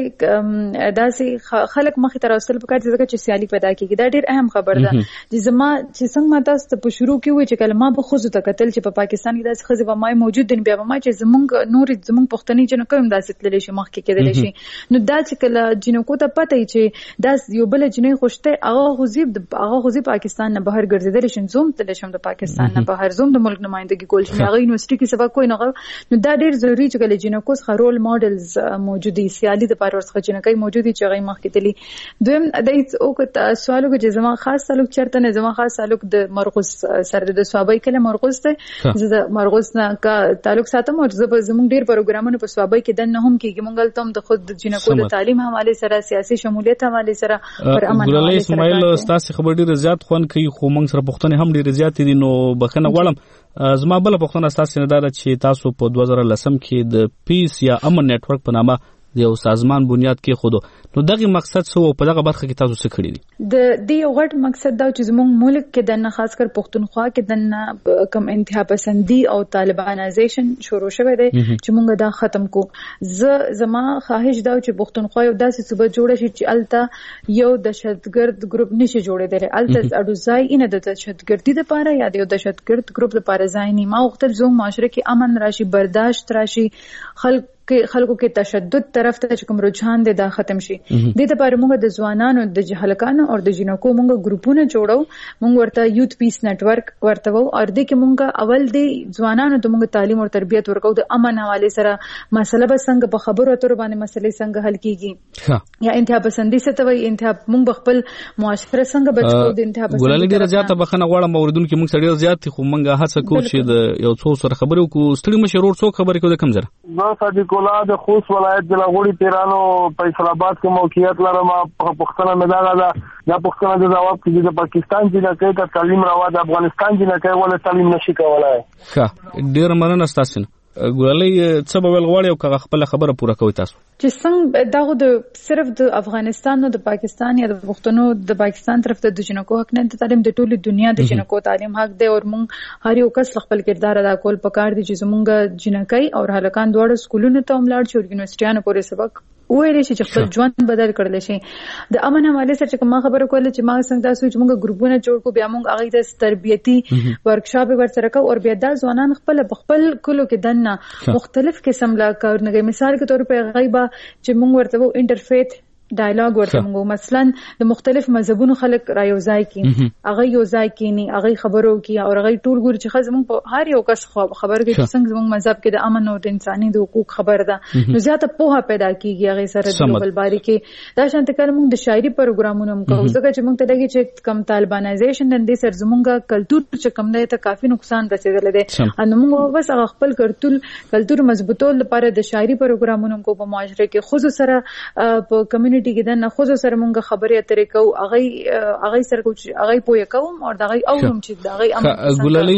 داسې خلک مخې ته راوستل پکار چې چې سیالي پیدا کیږي دا ډیر اهم خبر ده چې زما چې څنګه ما تاسو ته په شروع کې وای چې کلمه به خو ته قتل چې په پاکستان کې داسې خزه به مای موجود دي بیا به ما چې زمونږ نور زمونږ پښتني جنو کوم داسې تللی شي مخ کې کېدل شي نو دا چې کله جنو کو ته پته چې دا یو بل جنې خوشته هغه غزيب هغه غزيب پاکستان نه بهر ګرځیدل شي زوم تل شم د پاکستان نه بهر زوم د ملک نمائندګي کول شي هغه یونیورسيټي کې سبا کوئی نه نو دا ډیر ضروری چې کله جنو کو څخه رول ماډلز موجودي سیالي د پاره ورڅخه جنکای موجودي چې غي مخ کې تللی دویم د او سوالو کې زما خاص تعلق چرته نه زما خاص تعلق د مرغوس سره د سوابای کله مرغوس ته زه د مرغوس نه کا تعلق ساتم او زموږ ډیر پروګرامونه په سوابای کې د نه هم کېږي مونږ تم د خود جنکو د تعلیم حواله سره سیاسي شمولیت حواله سره پر امن ګلالۍ اسماعیل تاسو خبر ډیر زیات خوان کوي خو مونږ سره پښتنه هم ډیر زیات دي نو بخنه غواړم زما بل پښتنه تاسو نه دا چې تاسو په دوه زره لسم کې د پیس یا امن نتورک په نامه د یو سازمان بنیاد کې خودو نو دغه مقصد څه او په دغه برخه کې تاسو څه کړی دي د دې غټ مقصد دا چې زموږ ملک کې د نه خاص کر پښتونخوا کې د کم انتها پسندي او طالبانایزیشن شروع شوه دی چې موږ دا ختم کو زه زما خواهش دا چې پښتونخوا یو داسې صوبه جوړه شي چې الته یو دهشتګرد ګروپ نشي جوړېدل الته اډو ځای نه د دهشتګردي لپاره یا د یو دهشتګرد ګروپ لپاره ځای نه ما وختل زموږ معاشره کې امن راشي برداشت راشي خلک خلکو کې تشدد طرف ته کوم رجحان دی دا ختم شي د دې لپاره موږ د ځوانانو د جهلکانو او د جنکو موږ ګروپونه جوړو موږ ورته یوث پیس نتورک ورته وو او د کې موږ اول د ځوانانو ته موږ تعلیم او تربیت ورکو د امن حواله سره مسله به څنګه په خبرو اترو باندې مسلې څنګه حل کیږي یا انتها پسندي څه ته وي انتها موږ خپل معاشره څنګه بچو د انتها پسندي ګلالۍ ډیره زیاته بخنه غواړم اوریدونکو موږ سره ډیر زیات خو موږ هڅه کوو چې د یو څو سره خبرو کو ستړي مشرور څو خبرې کو د کم زره نو صدیق الله د خوست ولایت د لغړی پیرانو په اسلام آباد کې موقعیت لرم په پښتنه مداغه دا یا پښتنه د جواب کې د پاکستان جنکې ته تعلیم راو د افغانستان جنکې ول تعلیم نشي کولای ښه ډیر مننه تاسو ګلالۍ څه به ول غواړي او خپل خبره پوره کوي تاسو چې څنګه داغه د صرف د افغانستان او د پاکستان یا د پښتنو د پاکستان طرف ته د جنکو حق نه تعلیم د ټولي دنیا د جنکو تعلیم حق دی او موږ هر یو کس خپل کردار ادا کول پکار دي چې زموږ جنکای او هلکان دواړه سکولونو ته وملاړ شي او یونیورسيټیانو پورې سبق وایي چې خپل ژوند بدل کړل شي د امن حواله سره چې ما خبره کوله چې ما څنګه تاسو چې موږ ګروپونه جوړ کو بیا موږ هغه د تربیتی ورکشاپ ورسره کو او بیا د ځوانان خپل خپل کلو کې دنه مختلف قسم لا کارونه مثال کے طور په غیبه چې موږ ورته انټرفیث ډایلاګ ورته موږ مثلا د مختلف مذهبونو خلک را یو ځای کی هغه یو ځای کی نه هغه خبرو کی او هغه ټول ګور چې خزمون په هر یو کس خبر کې څنګه موږ مذهب کې د امن او د انساني د حقوق خبر ده نو زیاته پوهه پیدا کیږي هغه سره د بل باری کې دا شانت کار موږ د شاعري پروګرامونو هم کوو ځکه چې موږ ته لګي چې کم طالبانایزیشن د دې سر زمونږ کلچر چې کم دی ته کافي نقصان رسیدل دي ان موږ بس هغه خپل کلچر کلچر مضبوطول لپاره د شاعري پروګرامونو کو په معاشره کې خود سره په کمیونټي کې د نه خو سره مونږ خبرې اترې کوو هغه هغه سره کوم هغه پوهه کوم او دغه اورم چې دغه امر ګلالۍ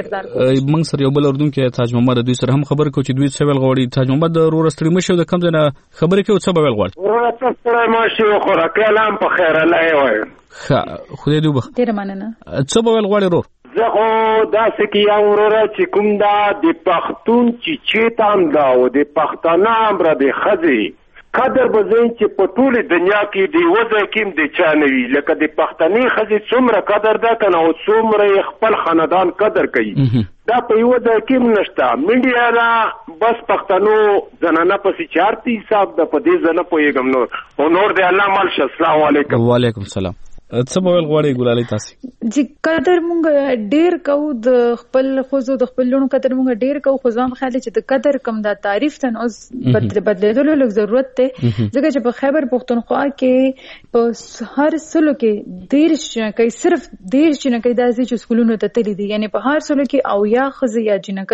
مونږ سره یو بل اردن کې تاج محمد دوی سره هم خبر کو چې دوی څه ویل غوړي تاج محمد ورور ستړي مشه د کم نه خبرې کوي څه ویل غوړي ورور ستړي مشه خو راکلام په خیر الله وای ښه خدای دې وبخ ډیر مننه څه ویل غوړي ورور زه خو داسې کې یو ورور چې کوم دا د پښتون چې چیتان دا او د پښتانه امر د خزي قدر بزین چې په ټوله دنیا کې دی وځي کوم د چانوي لکه د پښتني خزي څومره قدر ده کنه او څومره خپل خاندان قدر کوي دا په یو د کوم نشتا میډیا را بس پښتنو زنانه پسې چارتي حساب د پدې زنه پويګم نور او نور د الله مال ش السلام علیکم وعلیکم السلام څه به ول غواړي ګلالۍ تاسو چې قدر مونږ ډیر کو د خپل خوځو د خپل لونو قدر مونږ ډیر کو خو ځم خیال چې د قدر کم دا تعریف تن اوس بدلېدلو لږ ضرورت ته ځکه چې په خیبر پښتونخوا کې په هر سلو کې دیرش کې صرف دیرش نه کې داسې چې سکولونو ته تللی دي یعنی په هر سلو کې او یا خزي یا جنکې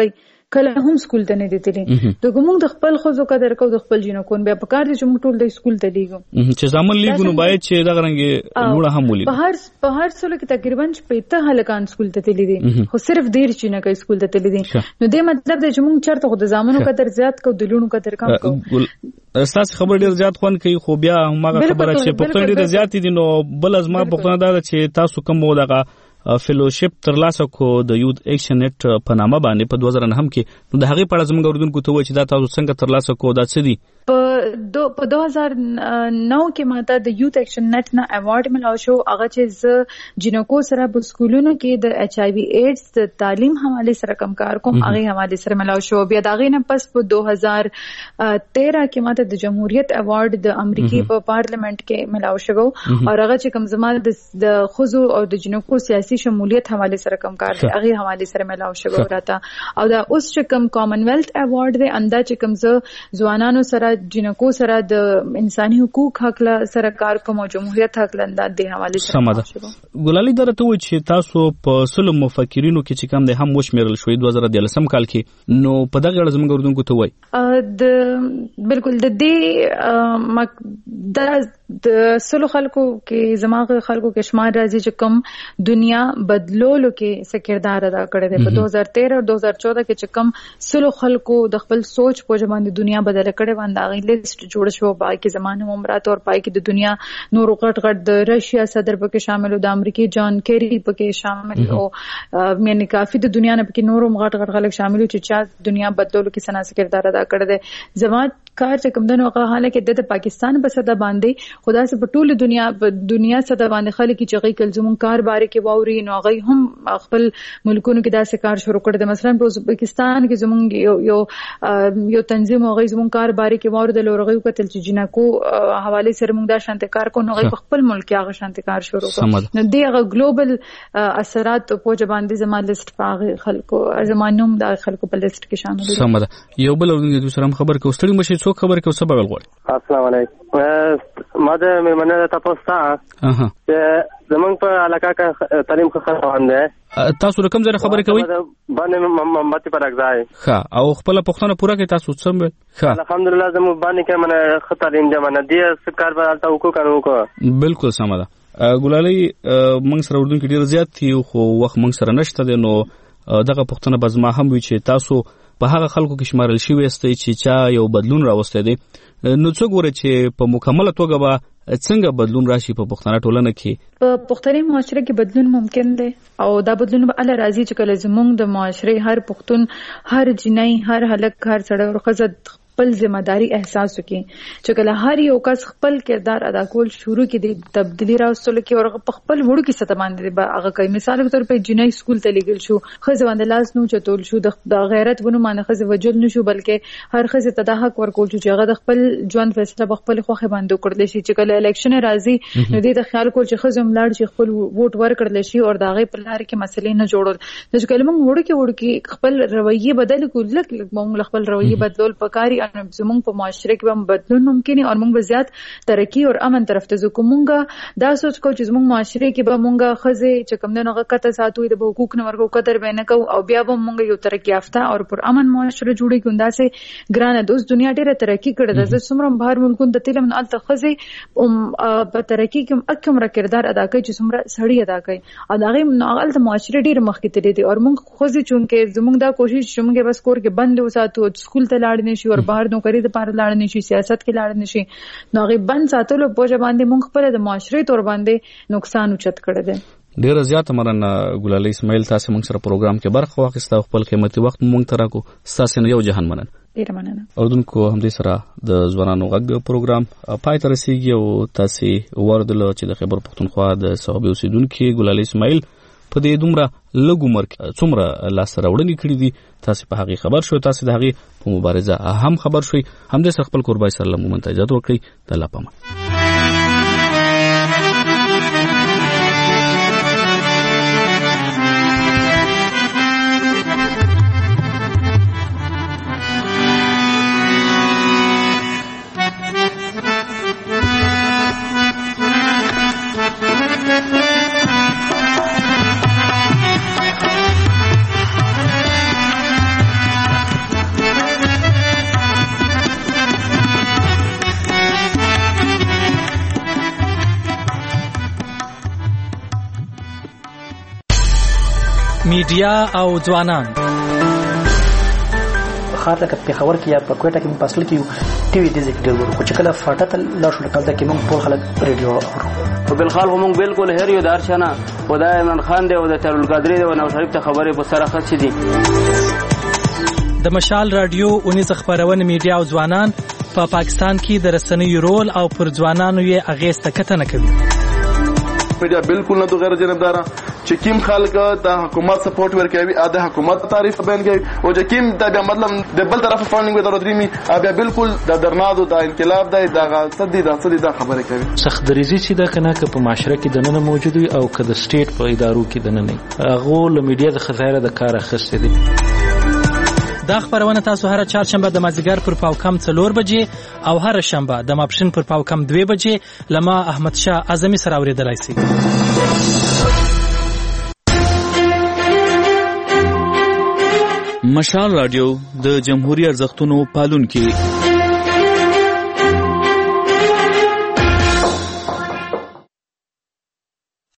کله هم سکول ته نه دي تللی د ګمون د خپل خزو قدر کو د خپل جنکون بیا په کار دي چې موږ ټول د سکول ته لیګو چې زمون لیګو نو باید چې دا غرنګ لوړه هم ولي په هر په هر څول کې تقریبا پېته هلکان سکول ته تللی دي خو صرف ډیر چې نه کوي سکول ته تللی دي نو دې مطلب دی چې موږ چرته خو د زامنو قدر زیات کو د لونو قدر کم کو استاد خبر ډیر زیات خوان کوي خو بیا هغه خبره چې پښتون ډیر زیات دي نو بل ازما پښتون دا چې تاسو کوم ودغه فیلوشپ ترلاسه کو د یوت اکشن اکټ په نامه باندې په دوه زره نه کې نو د هغه په اړه زموږ اوردونکو ته و چې دا تاسو څنګه ترلاسه کو دا څه دي په دو په دوه هزار نو کې ماته د یوت اکشن نت نه ایوارډ ملو شو هغه چې ز جنکو سره په سکولونو کې د ایچ آی وی ایډز د تعلیم حواله سره کم کار کوم هغه حواله سره ملو شو بیا دا غي نه پس په دوه هزار تیرہ کې ماته د جمهوریت ایوارډ د امریکای په پارلیمنت کې ملو شو او هغه چې کم زما د خزو او د جنکو سیاسي شمولیت حواله سره کم کار دی هغه حواله سره ملو شو راته او دا اوس چې کم کامن ویلث ایوارډ دی انده چې کم ز ځوانانو سره جنکو سره د انساني حقوق حق سره کار کوم او جمهوریت حق لنداد دی حواله سره ګلالي درته و چې تاسو په سلو مفکرینو کې چې کوم د هم وشمیرل شوې دوه زره دلسم کال کې نو په دغه اړه زموږ اوردونکو ته وای د بالکل د دې د د سلو خلکو کې زماغه خلکو کې شمار راځي چې کوم دنیا بدلولو کې څه کردار ادا کړی دی په دوه هزار تیرہ او دوه هزار چودہ کې چې کوم سلو خلکو د خپل سوچ په باندې دنیا بدل کړي باندې هغه لیست جوړ شو پای کې زمانه عمرات او پای کې د دنیا نور غټ غټ د رشیا صدر پکې شامل او د امریکای جان کیری پکې شامل او یعنی کافي د دنیا نه پکې نور غټ غټ خلک شامل چې چا دنیا بدلولو کې سنا کردار ادا کړی دی زمات کار چې کوم دنو هغه حاله کې د پاکستان په صدا باندې خدا سے په ټوله دنیا په دنیا صدا باندې خلک چې غي کل زمون کار باره کې ووري نو غي هم خپل ملکونو کې داسې کار شروع کړی دی مثلا په پاکستان کې زمون یو یو یو تنظیم غي زمون کار باره کې وور د لورغي کتل چې جنکو حواله سره موږ دا شانته کار کو نو غي په خپل ملک کې هغه شانته کار شروع کړ نو دغه ګلوبل اثرات په باندې زموږ لیست پاغه خلکو زمانوم د خلکو په لیست کې شامل دي سمه ده یو بل ورنګ سره خبر کو ستړي مشه څوک خبر کو سبب غوړ السلام علیکم ماده مې مننه تاسو ته اها زمونږ په علاقه کې تعلیم ښه روان دی تاسو رقم زره خبرې کوي باندې محمد پر راځي ښه او خپل پښتنه پوره کې تاسو څه ښه الحمدلله زموږ باندې کې منه ښه تعلیم دی منه دی سکار به تاسو کو کارو کو بالکل سم ده ګلالي موږ سره وردون کې ډیر زیات تي خو وخت موږ سره نشته دی نو دغه پښتنه بزما هم وی چې تاسو په هغه خلکو کې شمارل شوی استي چې چا یو بدلون راوسته دي نو څو ګوره چې په مکمله توګه به څنګه بدلون راشي په پښتنه ټولنه کې په پښتني معاشره کې بدلون ممکن دی او دا بدلون به الله راضي چې کله زموږ د معاشره هر پښتون هر جنۍ هر هلک هر سړی او ښځه خپل ذمہداري احساس وکړي چې کله هر یو کس خپل کردار ادا کول شروع کړي د تبدیلی راوستلو کې او په خپل وړو کې ست باندې هغه کوي مثال په تور په جنۍ سکول ته لګل شو خزه باندې لاس نو چتول شو د غیرت ونه معنی خزه وجل نشو بلکې هر خزه ته د حق ورکول شو چې هغه د خپل ژوند فیصله په خپل خوخه باندې کړل شي چې کله الیکشن راځي نو دې ته خیال کول چې خزه ملاړ شي خپل ووټ ورکړل شي او دا غي په لار کې مسلې نه جوړول د کلمه وړو کې وړو کې خپل رویه بدل کول لکه موږ خپل رویه بدلول پکاري زمونږ په معاشره کې هم بدلون ممکن او موږ به زیات ترقی او امن طرف ته ځو کومګه دا سوچ کو چې زمونږ معاشره کې به موږ خزه چې کوم نه غکته ساتوي د حقوق نه ورکو قدر به نه کو او بیا به موږ یو ترقی یافته او پر امن معاشره جوړی ګوندا سه ګرانه د اوس دنیا ډیره ترقی کړې ده زموږ بهر ملکونو د تلم نه الته خزه په ترقی کې اکم را کردار ادا کوي چې څومره سړی ادا کوي او دا غي ناغل د معاشره ډیره مخکې تللی دي او موږ خزه چونکه زموږ دا کوشش چې موږ بس کور کې بند وساتو سکول ته لاړ نه شي او بهر نوکری د پاره لاړ نشي سیاست کې لاړ نشي نو غي بند ساتلو په باندې موږ خپل د معاشري تور باندې نقصان اوچت کړی دی ډیر زیات مننه ګلالي اسماعیل تاسو موږ سره پروګرام کې برخه واخیسته خپل قیمتي وخت موږ ته راکو تاسو نه یو جهان مننه ډیر مننه اردوونکو همدې سره د ځوانانو غږ پروګرام پای ته رسیدي او تاسو وردل چې د خبر پښتونخوا د صوبې اوسیدونکو ګلالي اسماعیل په دې دومره لږ عمر کې څومره لاس راوړنې کړې دي تاسو په هغه خبر شو تاسو د هغه په مبارزه هم خبر شوي هم د خپل قربای سره لمون ته اجازه ورکړي د الله پامه میډیا او ځوانان. خاطر لکه پیښور کې یا په کوټه کې په اصل کې ټي وي ډیزیک ډیر ورو چې کله فاټه ته لا شو کله کې موږ ټول خلک ریډیو اورو. په بل خال موږ بالکل هر یو دارشنه خدای عمران خان دی او د ترول قادری دی او نو شریف ته خبره په سره خاص دي. د مشال رادیو اونیز خبرونه میډیا او ځوانان په پا پاکستان کې د رسنیو رول او پر ځوانانو یې اغیز تکتنه کوي. میډیا بالکل نه د غیر جانبدارا چې کیم خلک د حکومت سپورټ ورکوي ا د حکومت تعریف بیان کوي او چې کیم د مطلب د بل طرف فاندینګ د درېمي بیا بالکل د درنادو د انقلاب د دغه صدې د صدې د خبره کوي. سخت دریزي چې دا کنه که په معاشره کې د نن موجود وي او که د سټیټ په ادارو کې د نن نه هغه له میډیا د خزایره د کار اخیستې دي. دا خبرونه تاسو هر چهارشنبه د مازیګر پر پاو کم څلور بجې او هر شنبه د ماپښین پر پاو کم دوه بجې لما احمد شاه اعظمي سره اوریدلای شئ. مشال رادیو د جمهوریت ارزښتونو پالونکي